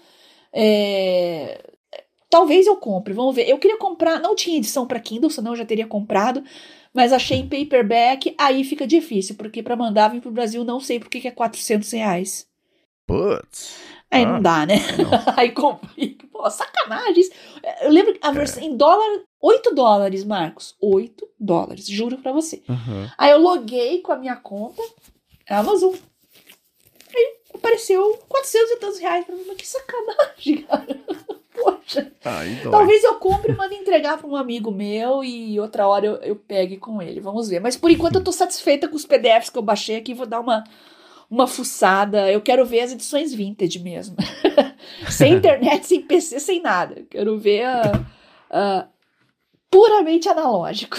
Talvez eu compre, vamos ver. Eu queria comprar, não tinha edição para Kindle, senão eu já teria comprado. Mas achei em paperback, aí fica difícil, porque para mandar vir pro Brasil, não sei por que é R$400. Putz. Aí não dá, né? Aí complica. Pô, sacanagem. Eu lembro que a versão em dólar, $8, Marcos. $8, juro pra você. Aí eu loguei com a minha conta, Amazon. Aí apareceu R$400 e tantos pra mim. Mas que sacanagem, cara. Poxa, talvez eu compre e mande entregar para um amigo meu e outra hora eu pegue com ele, vamos ver. Mas por enquanto eu tô satisfeita com os PDFs que eu baixei aqui, vou dar uma fuçada. Eu quero ver as edições vintage mesmo. Sem internet, sem PC, sem nada. Quero ver puramente analógico.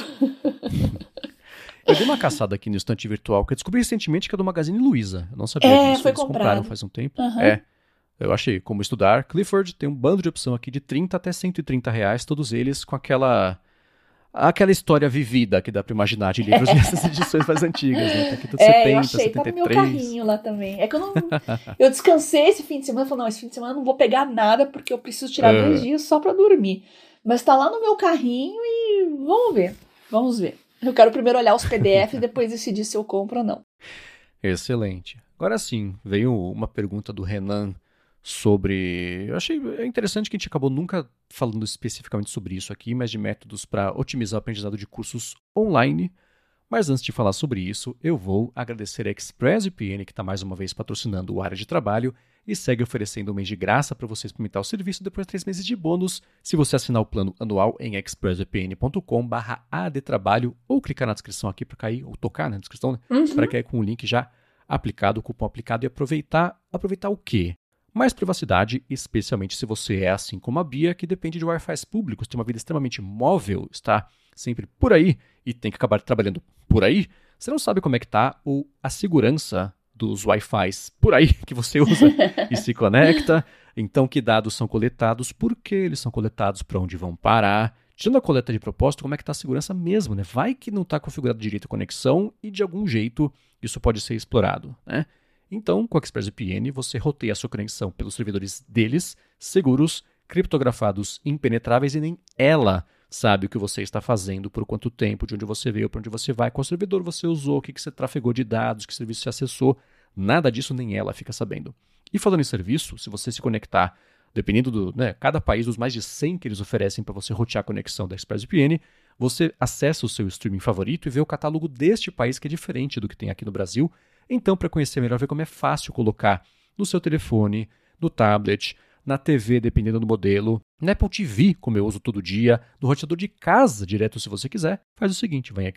Eu dei uma caçada aqui no estante virtual, que eu descobri recentemente que é do Magazine Luiza. Eu não sabia disso, foi eles comprado. compraram faz um tempo. Eu achei Como Estudar. Clifford tem um bando de opção aqui de R$30 até R$130, todos eles com aquela história vivida que dá pra imaginar de livros dessas edições mais antigas, né? Tá aqui tudo 70, eu achei, 73. tá no meu carrinho lá também. É que eu descansei esse fim de semana, falei, não, esse fim de semana eu não vou pegar nada, porque eu preciso tirar 2 dias só pra dormir. Mas tá lá no meu carrinho e vamos ver. Eu quero primeiro olhar os PDFs e depois decidir se eu compro ou não. Excelente. Agora sim, veio uma pergunta do Renan sobre... Eu achei interessante que a gente acabou nunca falando especificamente sobre isso aqui, mas de métodos para otimizar o aprendizado de cursos online. Mas antes de falar sobre isso, eu vou agradecer a ExpressVPN, que está mais uma vez patrocinando o Área de Trabalho e segue oferecendo um mês de graça para você experimentar o serviço depois de 3 meses de bônus se você assinar o plano anual em expressvpn.com/adtrabalho ou clicar na descrição aqui para cair, ou tocar na descrição, né? Para cair com o link já aplicado, o cupom aplicado e aproveitar o quê? Mais privacidade, especialmente se você é assim como a Bia, que depende de Wi-Fi públicos, tem uma vida extremamente móvel, está sempre por aí e tem que acabar trabalhando por aí. Você não sabe como é que está a segurança dos Wi-Fis por aí que você usa e se conecta. Então, que dados são coletados, por que eles são coletados, para onde vão parar. Tirando a coleta de propósito, como é que está a segurança mesmo, né? Vai que não está configurado direito a conexão e de algum jeito isso pode ser explorado, né? Então, com a ExpressVPN, você roteia a sua conexão pelos servidores deles, seguros, criptografados, impenetráveis, e nem ela sabe o que você está fazendo, por quanto tempo, de onde você veio, para onde você vai, qual servidor você usou, o que você trafegou de dados, que serviço você acessou. Nada disso nem ela fica sabendo. E falando em serviço, se você se conectar, dependendo do, cada país, dos mais de 100 que eles oferecem para você rotear a conexão da ExpressVPN, você acessa o seu streaming favorito e vê o catálogo deste país, que é diferente do que tem aqui no Brasil. Então, para conhecer melhor, ver como é fácil colocar no seu telefone, no tablet, na TV, dependendo do modelo, na Apple TV, como eu uso todo dia, no roteador de casa, direto se você quiser, faz o seguinte, vai em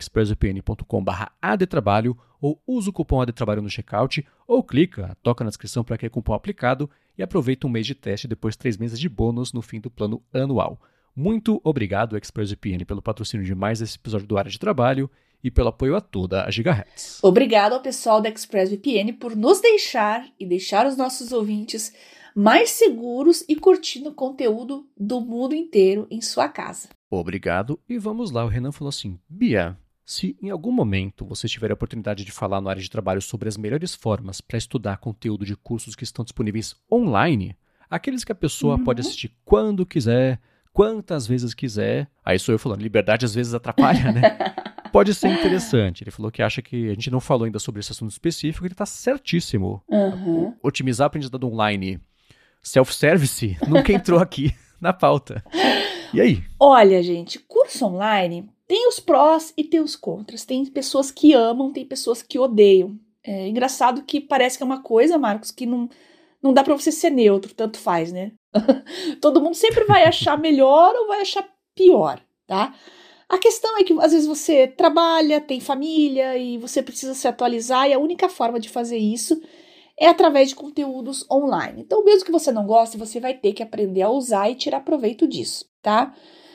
expressvpn.com/adtrabalho ou usa o cupom ADTRABALHO no checkout, ou clica, toca na descrição para que é cupom aplicado e aproveita um mês de teste e depois 3 meses de bônus no fim do plano anual. Muito obrigado, ExpressVPN, pelo patrocínio de mais esse episódio do Área de Trabalho e pelo apoio a toda a Gigahertz. Obrigado ao pessoal da ExpressVPN por nos deixar e deixar os nossos ouvintes mais seguros e curtindo conteúdo do mundo inteiro em sua casa. Obrigado. E vamos lá, o Renan falou assim, Bia, se em algum momento você tiver a oportunidade de falar no Área de Trabalho sobre as melhores formas para estudar conteúdo de cursos que estão disponíveis online, aqueles que a pessoa pode assistir quando quiser, quantas vezes quiser, aí sou eu falando, liberdade às vezes atrapalha, né? Pode ser interessante. Ele falou que acha que a gente não falou ainda sobre esse assunto específico, ele está certíssimo. Otimizar a aprendizado online, self-service, nunca entrou aqui na pauta. E aí? Olha, gente, curso online tem os prós e tem os contras. Tem pessoas que amam, tem pessoas que odeiam. É engraçado que parece que é uma coisa, Marcos, que não dá pra você ser neutro, tanto faz, né? Todo mundo sempre vai achar melhor ou vai achar pior, tá? A questão é que às vezes você trabalha, tem família e você precisa se atualizar e a única forma de fazer isso é através de conteúdos online. Então, mesmo que você não goste, você vai ter que aprender a usar e tirar proveito disso, tá?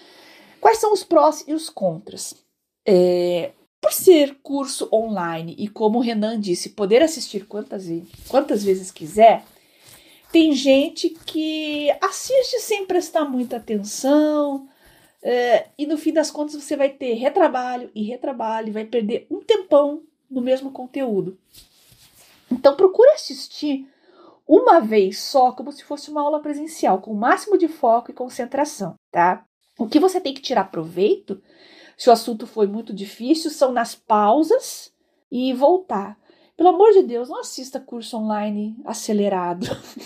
Quais são os prós e os contras? Por ser curso online e, como o Renan disse, poder assistir quantas vezes quiser, tem gente que assiste sem prestar muita atenção e, no fim das contas, você vai ter retrabalho, vai perder um tempão no mesmo conteúdo. Então, procure assistir uma vez só, como se fosse uma aula presencial, com o máximo de foco e concentração, tá? O que você tem que tirar proveito, se o assunto foi muito difícil, são nas pausas e voltar. Pelo amor de Deus, não assista curso online acelerado.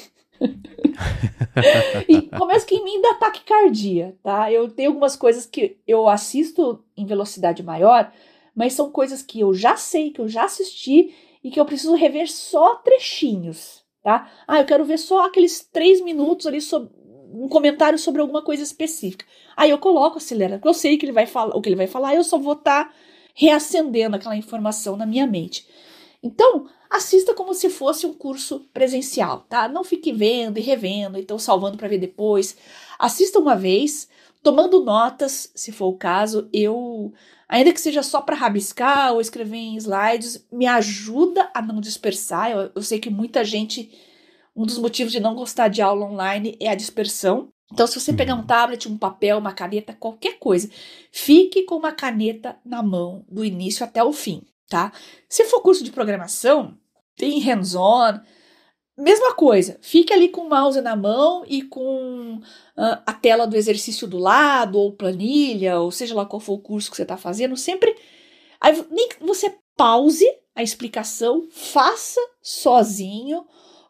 E começa que em mim dá taquicardia, tá? Eu tenho algumas coisas que eu assisto em velocidade maior, mas são coisas que eu já sei, que eu já assisti, e que eu preciso rever só trechinhos, tá? Eu quero ver só aqueles 3 minutos ali sobre um comentário sobre alguma coisa específica. Aí eu coloco acelerado, porque eu sei que ele vai falar, o que ele vai falar, eu só vou estar reacendendo aquela informação na minha mente. Então, assista como se fosse um curso presencial, tá? Não fique vendo e revendo, então salvando para ver depois. Assista uma vez, tomando notas, se for o caso. Ainda que seja só para rabiscar ou escrever em slides, me ajuda a não dispersar. Eu sei que muita gente, um dos motivos de não gostar de aula online é a dispersão. Então, se você pegar um tablet, um papel, uma caneta, qualquer coisa, fique com uma caneta na mão, do início até o fim, tá? Se for curso de programação, tem hands-on, mesma coisa, fique ali com o mouse na mão e com a tela do exercício do lado, ou planilha, ou seja lá qual for o curso que você está fazendo, sempre. Aí, nem que você pause a explicação, faça sozinho,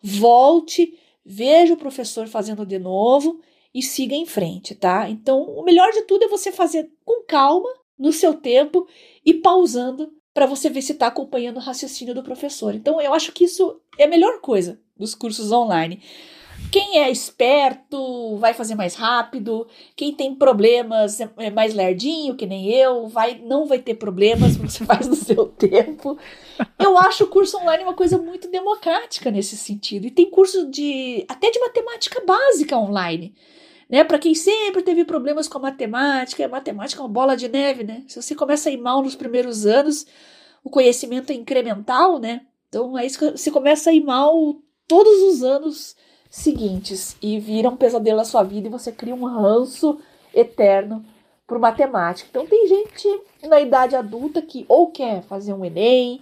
volte, veja o professor fazendo de novo e siga em frente, tá? Então, o melhor de tudo é você fazer com calma, no seu tempo, e pausando para você ver se está acompanhando o raciocínio do professor. Então, eu acho que isso é a melhor coisa dos cursos online. Quem é esperto vai fazer mais rápido, quem tem problemas é mais lerdinho, que nem eu, não vai ter problemas, você faz no seu tempo. Eu acho o curso online uma coisa muito democrática nesse sentido. E tem curso até de matemática básica online, né? Para quem sempre teve problemas com a matemática é uma bola de neve, né? Se você começa a ir mal nos primeiros anos, o conhecimento é incremental, né? Então aí você começa a ir mal todos os anos seguintes e vira um pesadelo na sua vida e você cria um ranço eterno por matemática. Então tem gente na idade adulta que ou quer fazer um Enem,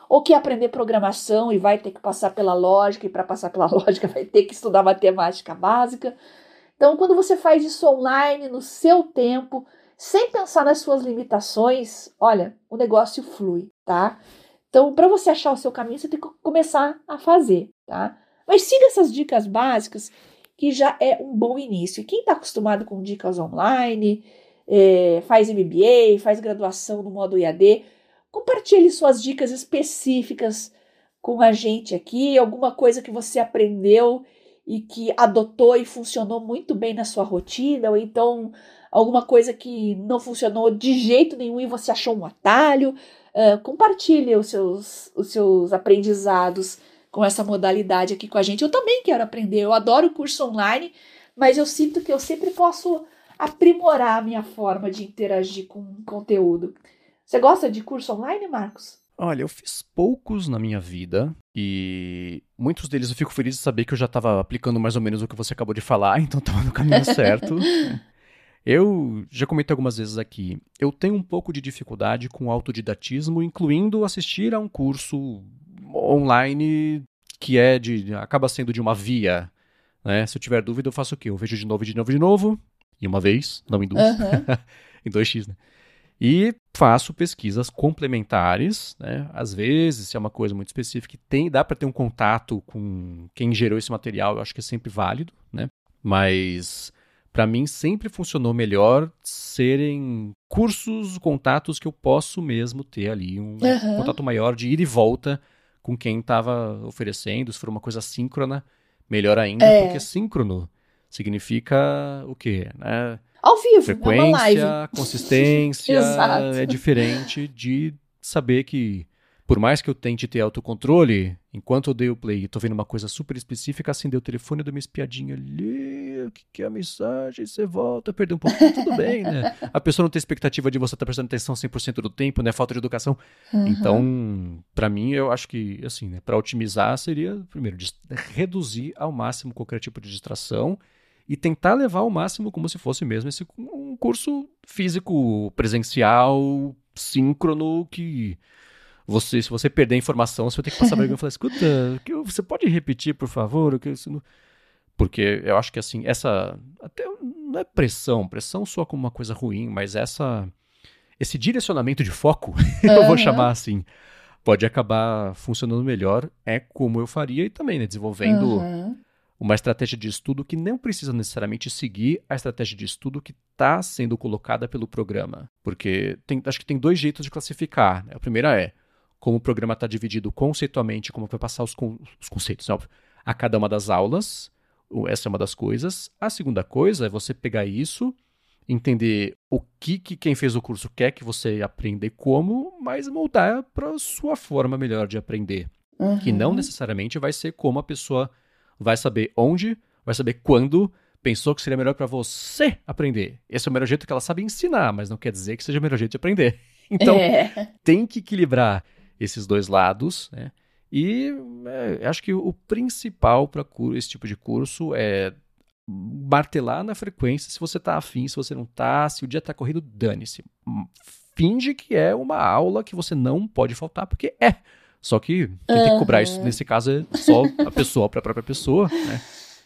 ou quer aprender programação e vai ter que passar pela lógica, e para passar pela lógica vai ter que estudar matemática básica. Então, quando você faz isso online, no seu tempo, sem pensar nas suas limitações, olha, o negócio flui, tá? Então, para você achar o seu caminho, você tem que começar a fazer, tá? Mas siga essas dicas básicas, que já é um bom início. Quem está acostumado com dicas online, faz MBA, faz graduação no modo EAD, compartilhe suas dicas específicas com a gente aqui, alguma coisa que você aprendeu e que adotou e funcionou muito bem na sua rotina, ou então alguma coisa que não funcionou de jeito nenhum e você achou um atalho. Compartilhe os seus aprendizados com essa modalidade aqui com a gente. Eu também quero aprender, eu adoro o curso online, mas eu sinto que eu sempre posso aprimorar a minha forma de interagir com o conteúdo. Você gosta de curso online, Marcos? Olha, eu fiz poucos na minha vida e muitos deles eu fico feliz de saber que eu já estava aplicando mais ou menos o que você acabou de falar, então estava no caminho certo. Eu já comentei algumas vezes aqui, eu tenho um pouco de dificuldade com autodidatismo, incluindo assistir a um curso online que acaba sendo de uma via, né? Se eu tiver dúvida, eu faço o quê? Eu vejo de novo, e uma vez, não em duas, em 2x, né? E faço pesquisas complementares, né? Às vezes, se é uma coisa muito específica, dá para ter um contato com quem gerou esse material, eu acho que é sempre válido, né? Mas para mim sempre funcionou melhor serem cursos, contatos que eu posso mesmo ter ali, um contato maior de ir e volta com quem estava oferecendo. Se for uma coisa síncrona, melhor ainda, porque síncrono significa o quê? Né? Ao vivo, frequência, é uma live. Consistência. É diferente de saber que, por mais que eu tente ter autocontrole, enquanto eu dei o play e tô vendo uma coisa super específica, acender o telefone, eu dou uma espiadinha ali, o que é a mensagem, você volta, perdeu um pouquinho, tudo bem, né? A pessoa não tem expectativa de você estar prestando atenção 100% do tempo, né? Falta de educação. Então, pra mim, eu acho que, assim, né? Pra otimizar, seria, primeiro, reduzir ao máximo qualquer tipo de distração e tentar levar ao máximo como se fosse mesmo um curso físico, presencial, síncrono, que se você perder a informação, você vai ter que passar vergonha e falar, escuta, você pode repetir, por favor? Porque eu acho que, assim, até não é pressão soa como uma coisa ruim, mas esse direcionamento de foco, eu vou chamar assim, pode acabar funcionando melhor, é como eu faria, e também, né, desenvolvendo uma estratégia de estudo que não precisa necessariamente seguir a estratégia de estudo que está sendo colocada pelo programa. Porque acho que tem 2 jeitos de classificar. Né? A primeira é como o programa está dividido conceitualmente, como vai passar os conceitos, óbvio, a cada uma das aulas. Essa é uma das coisas. A segunda coisa é você pegar isso, entender o que quem fez o curso quer que você aprenda e como, mas moldar para a sua forma melhor de aprender. Que não necessariamente vai ser como a pessoa vai saber onde, vai saber quando pensou que seria melhor para você aprender. Esse é o melhor jeito que ela sabe ensinar, mas não quer dizer que seja o melhor jeito de aprender. Então, tem que equilibrar esses 2 lados, né? E acho que o principal para esse tipo de curso é martelar na frequência se você tá afim, se você não tá, se o dia tá corrido, dane-se. Finge que é uma aula que você não pode faltar, porque é. Só que quem tem que cobrar isso, nesse caso, é só a pessoa para a própria pessoa, né?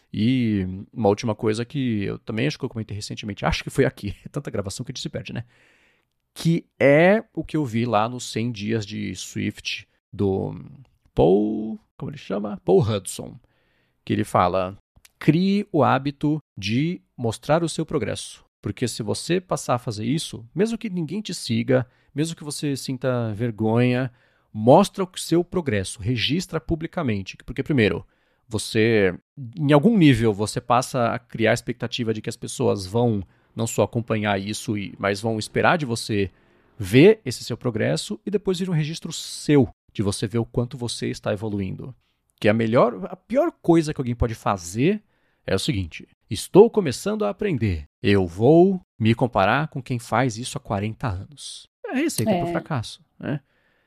E uma última coisa que eu também acho que eu comentei recentemente, acho que foi aqui, é tanta gravação que a gente se perde, né? Que é o que eu vi lá nos 100 dias de Swift do Paul, como ele chama? Paul Hudson, que ele fala, crie o hábito de mostrar o seu progresso. Porque se você passar a fazer isso, mesmo que ninguém te siga, mesmo que você sinta vergonha, mostra o seu progresso, registra publicamente. Porque, primeiro, você, em algum nível, você passa a criar a expectativa de que as pessoas vão não só acompanhar isso, mas vão esperar de você ver esse seu progresso e depois vir um registro seu, de você ver o quanto você está evoluindo. Que a pior coisa que alguém pode fazer é o seguinte, estou começando a aprender, eu vou me comparar com quem faz isso há 40 anos. É a receita para o fracasso, né?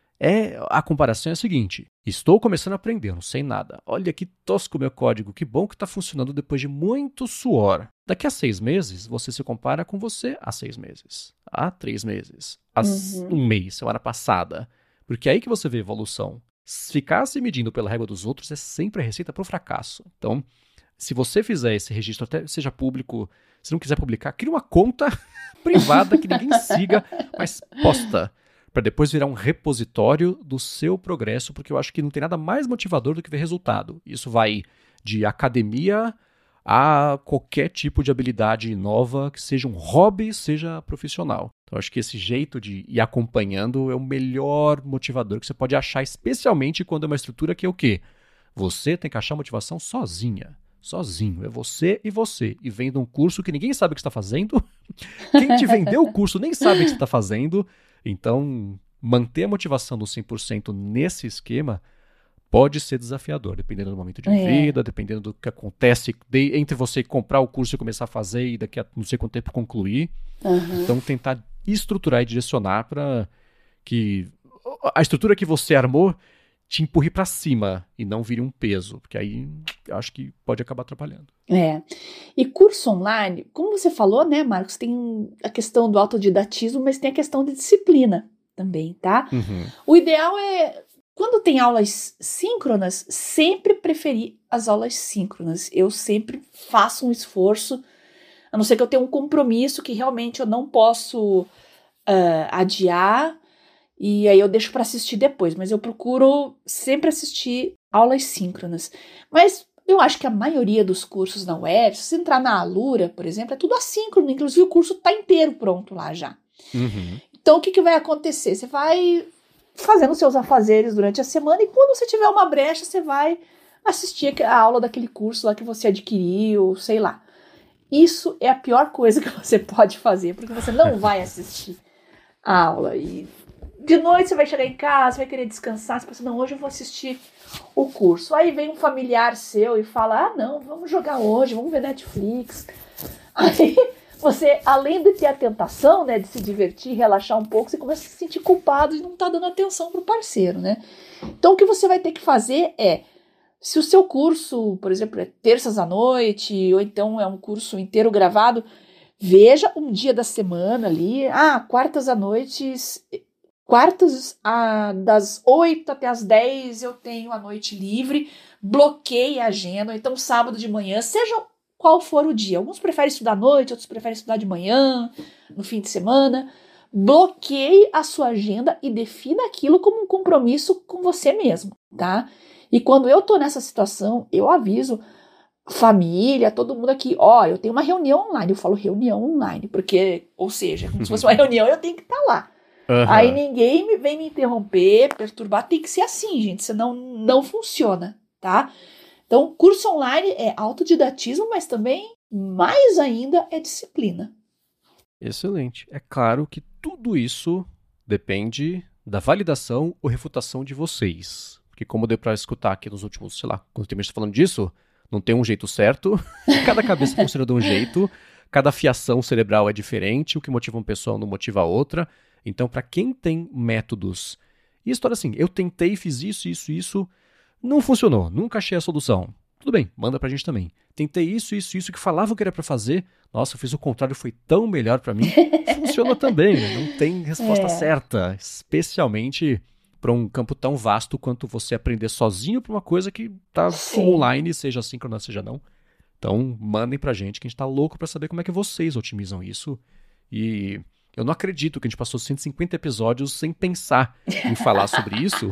A comparação é a seguinte, estou começando a aprender, não sei nada. Olha que tosco meu código, que bom que está funcionando depois de muito suor. Daqui a 6 meses, você se compara com você há 6 meses, há 3 meses, há 1 mês, semana passada. Porque é aí que você vê evolução. ficar se medindo pela régua dos outros é sempre a receita para o fracasso. Então, se você fizer esse registro, até seja público, se não quiser publicar, cria uma conta privada que ninguém siga, mas posta, para depois virar um repositório do seu progresso, porque eu acho que não tem nada mais motivador do que ver resultado. Isso vai de academia a qualquer tipo de habilidade nova, que seja um hobby, seja profissional. Então, acho que esse jeito de ir acompanhando é o melhor motivador que você pode achar, especialmente quando é uma estrutura que é o quê? Você tem que achar motivação sozinha. Sozinho. É você. E vendo um curso que ninguém sabe o que está fazendo. Quem te vendeu o curso nem sabe o que você está fazendo. Então, manter a motivação do 100% nesse esquema pode ser desafiador, dependendo do momento de vida, dependendo do que acontece entre você comprar o curso e começar a fazer e daqui a não sei quanto tempo concluir. Então, tentar estruturar e direcionar para que a estrutura que você armou te empurre para cima e não vire um peso, porque aí acho que pode acabar atrapalhando. E curso online, como você falou, né, Marcos, tem a questão do autodidatismo, mas tem a questão de disciplina também, tá? O ideal é, quando tem aulas síncronas, sempre preferir as aulas síncronas. Eu sempre faço um esforço, a não ser que eu tenha um compromisso que realmente eu não posso adiar, e aí eu deixo para assistir depois, mas eu procuro sempre assistir aulas síncronas. Mas eu acho que a maioria dos cursos na web, se você entrar na Alura, por exemplo, é tudo assíncrono, inclusive o curso está inteiro pronto lá já. Então o que vai acontecer? Você vai fazendo seus afazeres durante a semana e quando você tiver uma brecha, você vai assistir a aula daquele curso lá que você adquiriu, sei lá. Isso é a pior coisa que você pode fazer, porque você não vai assistir a aula. E de noite você vai chegar em casa, vai querer descansar, você pensa, não, hoje eu vou assistir o curso. Aí vem um familiar seu e fala, não, vamos jogar hoje, vamos ver Netflix. Aí você, além de ter a tentação, né, de se divertir, relaxar um pouco, você começa a se sentir culpado de não estar dando atenção pro parceiro, né? Então o que você vai ter que fazer é, se o seu curso, por exemplo, é terças à noite, ou então é um curso inteiro gravado, veja um dia da semana ali, quartas à noite, das 8 até as 10 eu tenho a noite livre, bloqueie a agenda, então sábado de manhã, seja qual for o dia. Alguns preferem estudar à noite, outros preferem estudar de manhã, no fim de semana. Bloqueie a sua agenda e defina aquilo como um compromisso com você mesmo, tá? E quando eu tô nessa situação, eu aviso família, todo mundo aqui, eu tenho uma reunião online. Eu falo reunião online, porque, ou seja, como se fosse uma reunião, eu tenho que estar lá. Aí ninguém vem me interromper, perturbar, tem que ser assim, gente, senão não funciona, tá? Então, curso online é autodidatismo, mas também, mais ainda, é disciplina. Excelente. É claro que tudo isso depende da validação ou refutação de vocês. Porque como deu para escutar aqui nos últimos, sei lá, quanto tempo a gente está falando disso, não tem um jeito certo, cada cabeça funciona de um jeito, cada fiação cerebral é diferente, o que motiva uma pessoa não motiva a outra. Então, para quem tem métodos, e história assim, eu tentei, fiz isso, não funcionou, nunca achei a solução. Tudo bem, manda pra gente também. Tentei isso, que falavam que era pra fazer, nossa, eu fiz o contrário, foi tão melhor pra mim. Funciona também, né? Não tem resposta certa, especialmente para um campo tão vasto quanto você aprender sozinho pra uma coisa que tá online, seja síncrona, seja não. Então, mandem pra gente que a gente tá louco pra saber como é que vocês otimizam isso. E eu não acredito que a gente passou 150 episódios sem pensar em falar sobre isso.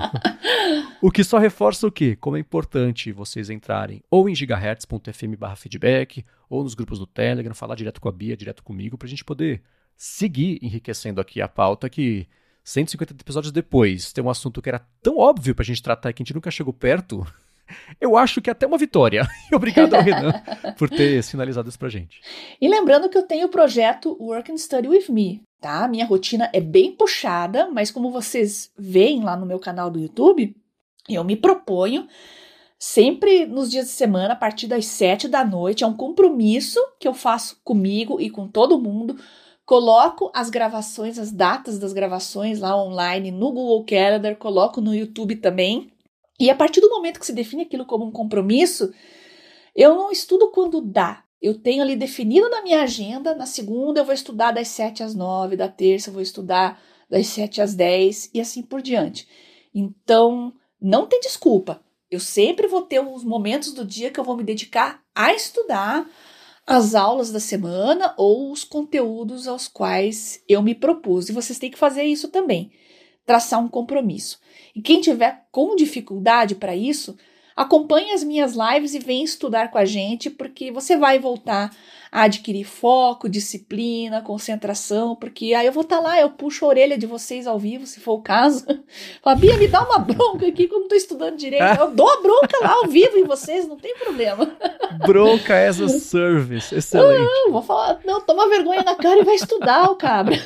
O que só reforça o quê? Como é importante vocês entrarem ou em gigahertz.fm/feedback, ou nos grupos do Telegram, falar direto com a Bia, direto comigo, pra gente poder seguir enriquecendo aqui a pauta que 150 episódios depois tem um assunto que era tão óbvio pra gente tratar que a gente nunca chegou perto. Eu acho que é até uma vitória. Obrigado ao Renan por ter sinalizado isso pra gente. E lembrando que eu tenho o projeto Work and Study With Me, tá? Minha rotina é bem puxada, mas como vocês veem lá no meu canal do YouTube, eu me proponho sempre nos dias de semana, a partir das 7 da noite, é um compromisso que eu faço comigo e com todo mundo. Coloco as gravações, as datas das gravações lá online no Google Calendar, coloco no YouTube também. E a partir do momento que se define aquilo como um compromisso, eu não estudo quando dá. Eu tenho ali definido na minha agenda, na segunda eu vou estudar das 7 às 9, da terça eu vou estudar das 7 às 10 e assim por diante. Então, Não tem desculpa. Eu sempre vou ter uns momentos do dia que eu vou me dedicar a estudar as aulas da semana ou os conteúdos aos quais eu me propus. E vocês têm que fazer isso também, traçar um compromisso. E quem tiver com dificuldade para isso, acompanhe as minhas lives e vem estudar com a gente, porque você vai voltar a adquirir foco, disciplina, concentração, porque aí eu vou estar lá, eu puxo a orelha de vocês ao vivo, se for o caso. Fala, Bia, me dá uma bronca aqui que eu não estou estudando direito. Eu dou a bronca lá ao vivo em vocês, não tem problema. Bronca as a service, excelente. Vou falar, não, toma vergonha na cara e vai estudar, o cabra.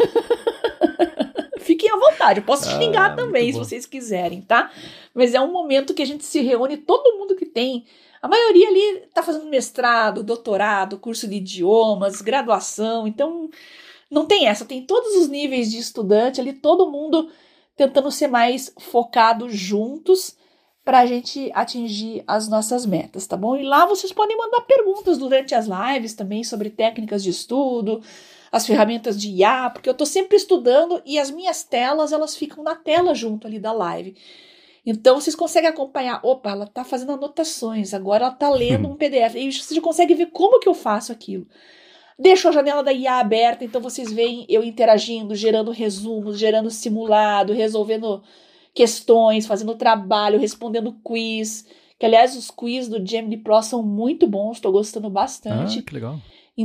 Fiquem à vontade, eu posso xingar também, se vocês quiserem, tá? Mas é um momento que a gente se reúne, todo mundo que tem. A maioria ali tá fazendo mestrado, doutorado, curso de idiomas, graduação. Então, não tem essa. Tem todos os níveis de estudante ali, todo mundo tentando ser mais focado juntos para a gente atingir as nossas metas, tá bom? E lá vocês podem mandar perguntas durante as lives também sobre técnicas de estudo, as ferramentas de IA, porque eu tô sempre estudando e as minhas telas, elas ficam na tela junto ali da live. Então, vocês conseguem acompanhar. Opa, ela tá fazendo anotações, agora ela tá lendo um PDF. E você já consegue ver como que eu faço aquilo. Deixo a janela da IA aberta, então vocês veem eu interagindo, gerando resumos, gerando simulado, resolvendo questões, fazendo trabalho, respondendo quiz. Que, aliás, os quiz do Gemini Pro são muito bons, estou gostando bastante. Que legal.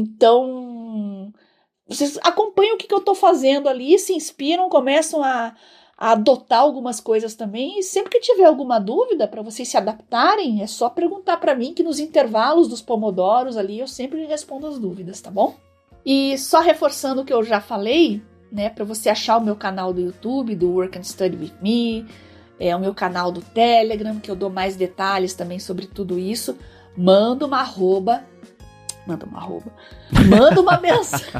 Então, vocês acompanham o que eu estou fazendo ali, se inspiram, começam a adotar algumas coisas também. E sempre que tiver alguma dúvida, para vocês se adaptarem, é só perguntar para mim, que nos intervalos dos pomodoros ali, eu sempre respondo as dúvidas, tá bom? E só reforçando o que eu já falei, né, para você achar o meu canal do YouTube, do Work and Study With Me, o meu canal do Telegram, que eu dou mais detalhes também sobre tudo isso, manda uma mensagem.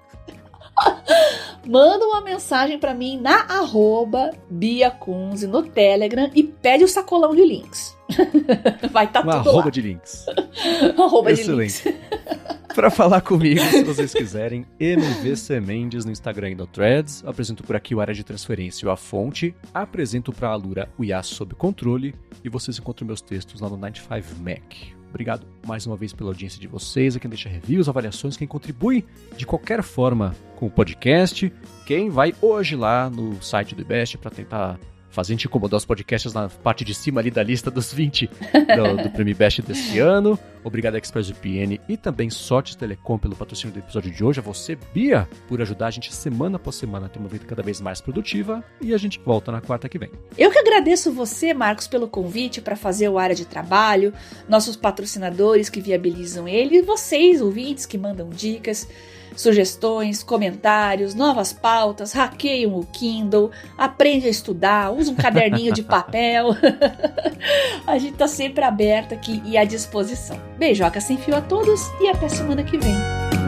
Manda uma mensagem pra mim na @BiaKunze no Telegram e pede o sacolão de links. Vai estar tudo lá. De links. Excelente. De links. Pra falar comigo, se vocês quiserem, MVC Mendes no Instagram e no Threads. Apresento por aqui o Área de Transferência, a fonte. Apresento pra Alura o IA sob controle. E vocês encontram meus textos lá no 95Mac. Obrigado mais uma vez pela audiência de vocês, a quem deixa reviews, avaliações, quem contribui de qualquer forma com o podcast, quem vai hoje lá no site do IBEST para tentar fazer a gente incomodar os podcasts na parte de cima ali da lista dos 20 do Prêmio IBEST desse ano. Obrigado a ExpressVPN e também Sotes Telecom pelo patrocínio do episódio de hoje. A você, Bia, por ajudar a gente semana após semana a ter uma vida cada vez mais produtiva. E a gente volta na quarta que vem. Eu que agradeço você, Marcos, pelo convite para fazer o Área de Trabalho, nossos patrocinadores que viabilizam ele e vocês, ouvintes, que mandam dicas, sugestões, comentários, novas pautas, hackeiam o Kindle, aprende a estudar, usa um caderninho de papel. A gente tá sempre aberto aqui e à disposição. Beijoca sem fio a todos e até semana que vem.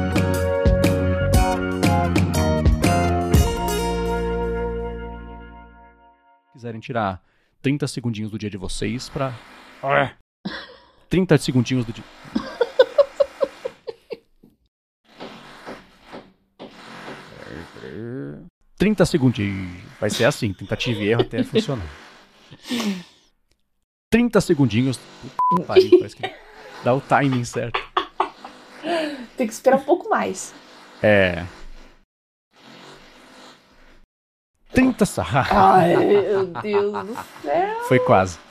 Quiserem tirar 30 segundinhos do dia de vocês pra... 30 segundinhos do dia... 30 segundinhos. Vai ser assim, tentativa e erro até funcionar. 30 segundinhos. Parece que dá o timing certo. Tem que esperar um pouco mais. 30 Ai, meu Deus do céu. Foi quase.